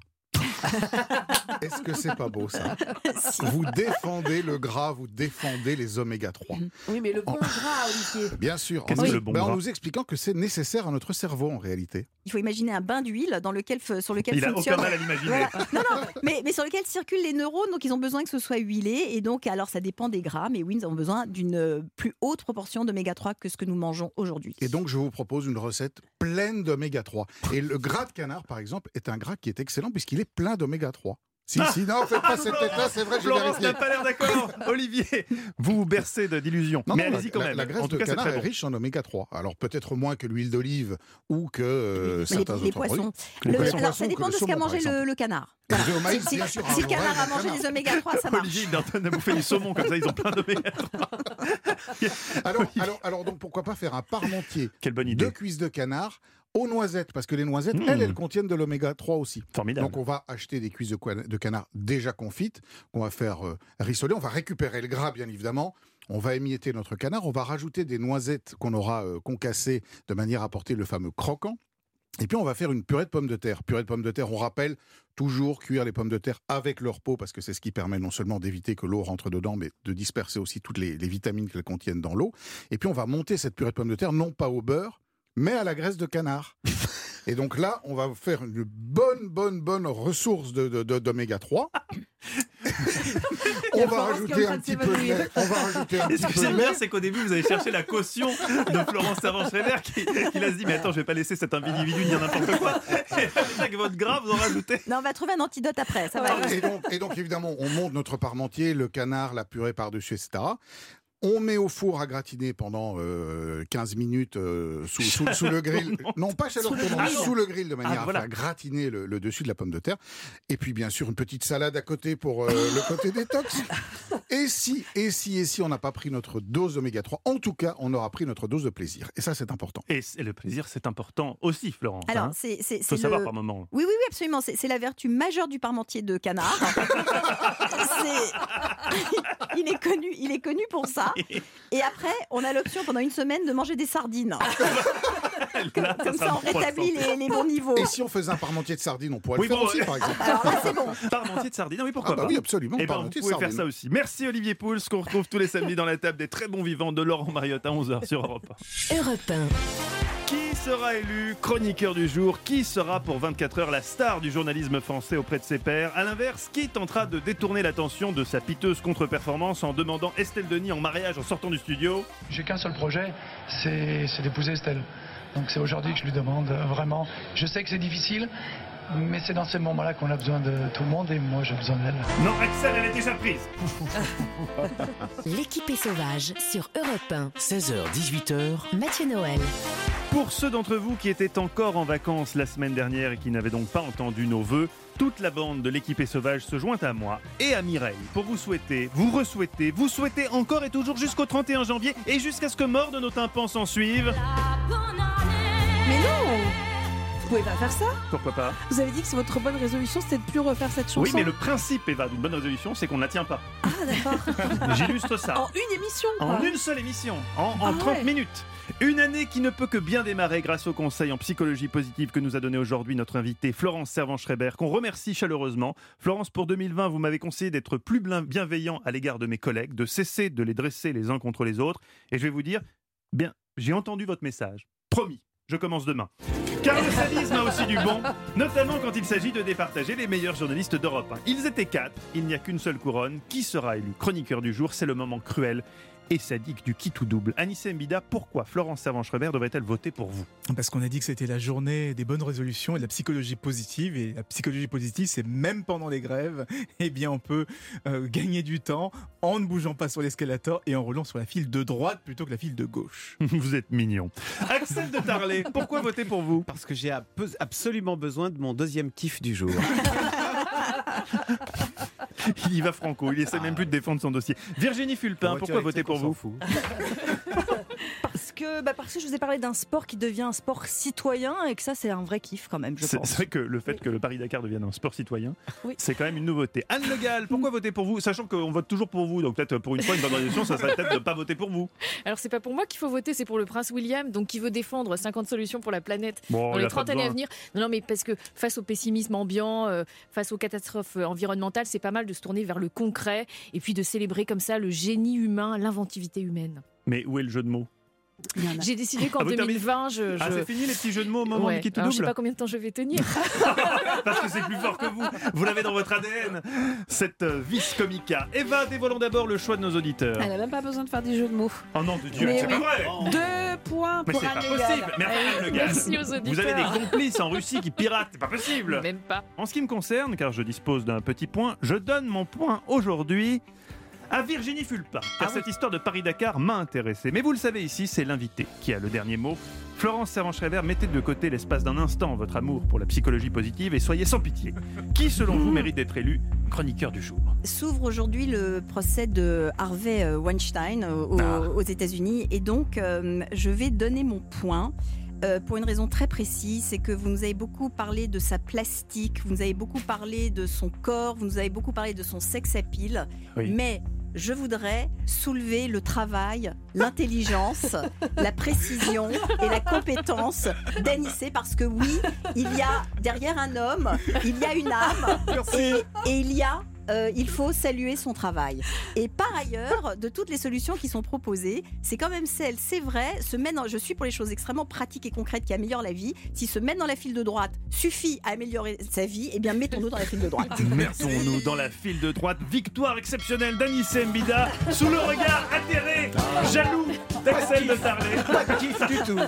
Est-ce que c'est pas beau ça? Vous défendez le gras, vous défendez les oméga trois. Oui, mais le bon gras, Olivier. Bien sûr, en, Qu'est-ce que nous, le bon ben, en gras nous expliquant que c'est nécessaire à notre cerveau en réalité. Il faut imaginer un bain d'huile dans lequel, sur lequel Il a fonctionne- aucun mal à l'imaginer. Voilà. Non, non, mais, mais sur lequel circulent les neurones, donc ils ont besoin que ce soit huilé. Et donc, alors ça dépend des gras, mais oui, nous avons besoin d'une euh, plus haute proportion d'oméga trois que ce que nous mangeons aujourd'hui. Et donc je vous propose une recette pleine d'oméga trois. Et le gras de canard par exemple est un gras qui est excellent puisqu'il est plein d'oméga trois. Si, si, non, faites pas cette tête-là, c'est vrai, j'ai Florence vérifié. n'a pas l'air d'accord. Olivier, vous vous bercez de- d'illusions. Non, Mais non, la- allez-y quand la, même. La graisse en tout de cas, c'est canard très est bon. riche en oméga trois. Alors peut-être moins que l'huile d'olive ou que euh, Mais les, certains les autres poissons. produits. Le- Les poissons, alors ça que dépend le de ce qu'a saumon, par mangé le, exemple. le canard. Et le Voilà. maïs, Si, bien si- sûr, si le un canard vrai a mangé canard. des oméga trois, ça marche. Olivier, il est en train de bouffer du saumon, comme ça ils ont plein d'oméga trois. Alors, alors, alors donc pourquoi pas faire un parmentier Quelle bonne de idée. cuisses de canard aux noisettes, parce que les noisettes, Mmh. elles, elles contiennent de l'oméga trois aussi. Formidable. Donc on va acheter des cuisses de, quoi- de canard déjà confites, qu'on va faire euh, rissoler, on va récupérer le gras bien évidemment, on va émietter notre canard, on va rajouter des noisettes qu'on aura euh, concassées de manière à apporter le fameux croquant. Et puis on va faire une purée de pommes de terre. Purée de pommes de terre, on rappelle toujours cuire les pommes de terre avec leur peau parce que c'est ce qui permet non seulement d'éviter que l'eau rentre dedans, mais de disperser aussi toutes les, les vitamines qu'elles contiennent dans l'eau. Et puis on va monter cette purée de pommes de terre non pas au beurre, mais à la graisse de canard. Et donc là, on va faire une bonne, bonne, bonne ressource de, de, de- d'oméga trois. on va rajouter un petit peu de lait. On va rajouter un Et petit ce que peu j'aime de bien, lait. c'est qu'au début, vous avez cherché la caution de Florence Servan-Schreiber qui, qui a se dit mais attends, je vais pas laisser cet individu dire n'importe quoi. Et avec votre gras, vous en rajoutez. Non, on va trouver un antidote après, ça va aller. Et donc, et donc, évidemment, on monte notre parmentier, le canard, la purée par-dessus, et cetera. On met au four à gratiner pendant euh, quinze minutes euh, sous, sous- sous le grill. Non, pas chaleur Sous le tournante, grill. sous le grill de manière Ah, à voilà. faire gratiner le, le dessus de la pomme de terre. Et puis, bien sûr, une petite salade à côté pour euh, le côté détox. Et si, et si, et si on n'a pas pris notre dose d'oméga trois, en tout cas, on aura pris notre dose de plaisir. Et ça, c'est important. Et c'est- le plaisir, c'est important aussi, Florence. Alors, hein. c'est c'est- Faut c'est savoir le... par moment. Oui, oui, oui, absolument. C'est c'est la vertu majeure du parmentier de canard. C'est- il est connu, il est connu pour ça. Et après, on a l'option pendant une semaine de manger des sardines. Là, Comme sera ça, on bon pour la rétablit santé. les, les bons niveaux. Et si on faisait un parmentier de sardines, on pourrait Oui, le faire bon, aussi, ouais. par exemple. Alors là, c'est bon. Parmentier de sardines, ah oui, pourquoi Ah bah pas. oui, absolument, Eh ben, vous parmentier de pouvez faire sardines. ça aussi. Merci Olivier Pouls, qu'on retrouve tous les samedis dans la table des très bons vivants de Laurent Mariotte à onze heures sur Europe un. Europe un. Qui sera élu chroniqueur du jour? Qui sera pour vingt-quatre heures la star du journalisme français auprès de ses pairs? À l'inverse, qui tentera de détourner l'attention de sa piteuse contre-performance en demandant Estelle Denis en mariage en sortant du studio? J'ai qu'un seul projet, c'est c'est d'épouser Estelle. Donc c'est aujourd'hui que je lui demande, euh, vraiment. Je sais que c'est difficile, mais c'est dans ces moments-là qu'on a besoin de tout le monde et moi j'ai besoin d'elle. Non, Axel, elle est déjà prise. L'équipée sauvage sur Europe un. seize heures dix-huit heures. Mathieu Noël. Pour ceux d'entre vous qui étaient encore en vacances la semaine dernière et qui n'avaient donc pas entendu nos vœux, toute la bande de l'équipée sauvage se joint à moi et à Mireille pour vous souhaiter, vous re-souhaiter, vous souhaiter encore et toujours jusqu'au trente et un janvier et jusqu'à ce que mort de nos tympans s'en suive. Mais non, vous pouvez pas faire ça. Pourquoi pas? Vous avez dit que votre bonne résolution c'était de plus refaire cette chanson. Oui, mais le principe, Eva, d'une bonne résolution, c'est qu'on ne la tient pas. Ah d'accord. J'illustre ça. En une émission quoi. En une seule émission, en, en Ah trente ouais. minutes. Une année qui ne peut que bien démarrer grâce au conseil en psychologie positive que nous a donné aujourd'hui notre invitée Florence Servan-Schreiber, qu'on remercie chaleureusement. Florence, pour deux mille vingt, vous m'avez conseillé d'être plus bienveillant à l'égard de mes collègues, de cesser de les dresser les uns contre les autres. Et je vais vous dire, bien, j'ai entendu votre message. Promis, je commence demain. Car le sadisme a aussi du bon, notamment quand il s'agit de départager les meilleurs journalistes d'Europe. Ils étaient quatre, il n'y a qu'une seule couronne. Qui sera élu chroniqueur du jour? C'est le moment cruel et sadique du qui tout double. Anissé Mbida, pourquoi Florence Servan-Schreiber devrait-elle voter pour vous? Parce qu'on a dit que c'était la journée des bonnes résolutions et de la psychologie positive. Et la psychologie positive, c'est même pendant les grèves, eh bien, on peut euh, gagner du temps en ne bougeant pas sur l'escalator et en roulant sur la file de droite plutôt que la file de gauche. Vous êtes mignon. Axel de Tarlet, pourquoi voter pour vous? Parce que j'ai absolument besoin de mon deuxième kiff du jour. Il y va franco, il essaie même plus de défendre son dossier. Virginie Fulpin, pourquoi voter pour vous? Parce que, bah parce que je vous ai parlé d'un sport qui devient un sport citoyen et que ça c'est un vrai kiff quand même, je C'est pense. c'est vrai que le fait que le Paris-Dakar devienne un sport citoyen, Oui. c'est quand même une nouveauté. Anne Le Gall, pourquoi voter pour vous? Sachant qu'on vote toujours pour vous, donc peut-être pour une fois une bonne résolution, ça serait peut-être de ne pas voter pour vous. Alors c'est pas pour moi qu'il faut voter, c'est pour le prince William, donc qui veut défendre cinquante solutions pour la planète Bon, dans il les a pas trente années à besoin. venir. Non, non, mais parce que face au pessimisme ambiant, euh, face aux catastrophes euh, environnementales, c'est pas mal de se tourner vers le concret et puis de célébrer comme ça le génie humain, l'inventivité humaine. Mais où est le jeu de mots? J'ai décidé qu'en Ah, vous deux mille vingt, je, je... Ah, c'est fini les petits jeux de mots au moment Ouais. du qui tout Alors, je sais double? pas combien de temps je vais tenir. Parce que c'est plus fort que vous. Vous l'avez dans votre A D N, cette euh, vis comica. Eva, dévoilons d'abord le choix de nos auditeurs. Elle a même pas besoin de faire des jeux de mots. Oh non, de Dieu, Mais c'est oui. pas vrai. Deux points Mais pour c'est Anne pas Le Gall. possible. Mais enfin, Anne Le Gall, Merci aux vous auditeurs. avez des complices en Russie qui piratent, c'est pas possible. Même pas. En ce qui me concerne, car je dispose d'un petit point, je donne mon point aujourd'hui à Virginie Fulpin, car Ah cette histoire de Paris-Dakar m'a intéressé. Mais vous le savez ici, c'est l'invité qui a le dernier mot. Florence Servan-Schreiber, mettez de côté l'espace d'un instant votre amour pour la psychologie positive et soyez sans pitié. Qui, selon vous, mérite d'être élu chroniqueur du jour? S'ouvre aujourd'hui le procès de Harvey Weinstein au- Ah. aux États-Unis et donc euh, je vais donner mon point. Euh, pour une raison très précise, c'est que vous nous avez beaucoup parlé de sa plastique, vous nous avez beaucoup parlé de son corps, vous nous avez beaucoup parlé de son sex appeal, Oui. mais je voudrais soulever le travail, l'intelligence, la précision et la compétence d'Anissé parce que oui, il y a derrière un homme, il y a une âme et, et il y a euh, il faut saluer son travail. Et par ailleurs, de toutes les solutions qui sont proposées, c'est quand même celle, c'est vrai, se mettre dans, je suis pour les choses extrêmement pratiques et concrètes qui améliorent la vie. Si se mettre dans la file de droite suffit à améliorer sa vie, eh bien mettons-nous dans la file de droite. Mettons-nous dans la file de droite. Victoire exceptionnelle d'Anissé Mbida sous le regard atterré, jaloux d'Axel de Tarlet. Pas de kiff du tout.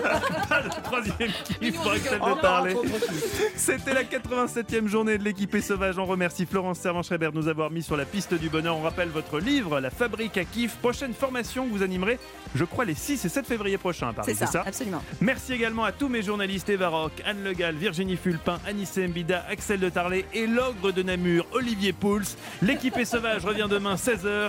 Pas de troisième kiff pour Axel de Tarlet. C'était la quatre-vingt-septième journée de l'équipée sauvage. On remercie Florence Servan-Schreiber de nous avoir mis sur la piste du bonheur. On rappelle votre livre, La Fabrique à kiff. Prochaine formation que vous animerez, je crois, les six et sept février prochains à Paris. C'est ça, absolument. Merci également à tous mes journalistes Eva Rock, Anne Le Gall, Virginie Fulpin, Anissé Mbida, Axel de Tarlet et l'ogre de Namur, Olivier Pouls. L'équipée sauvage revient demain seize heures.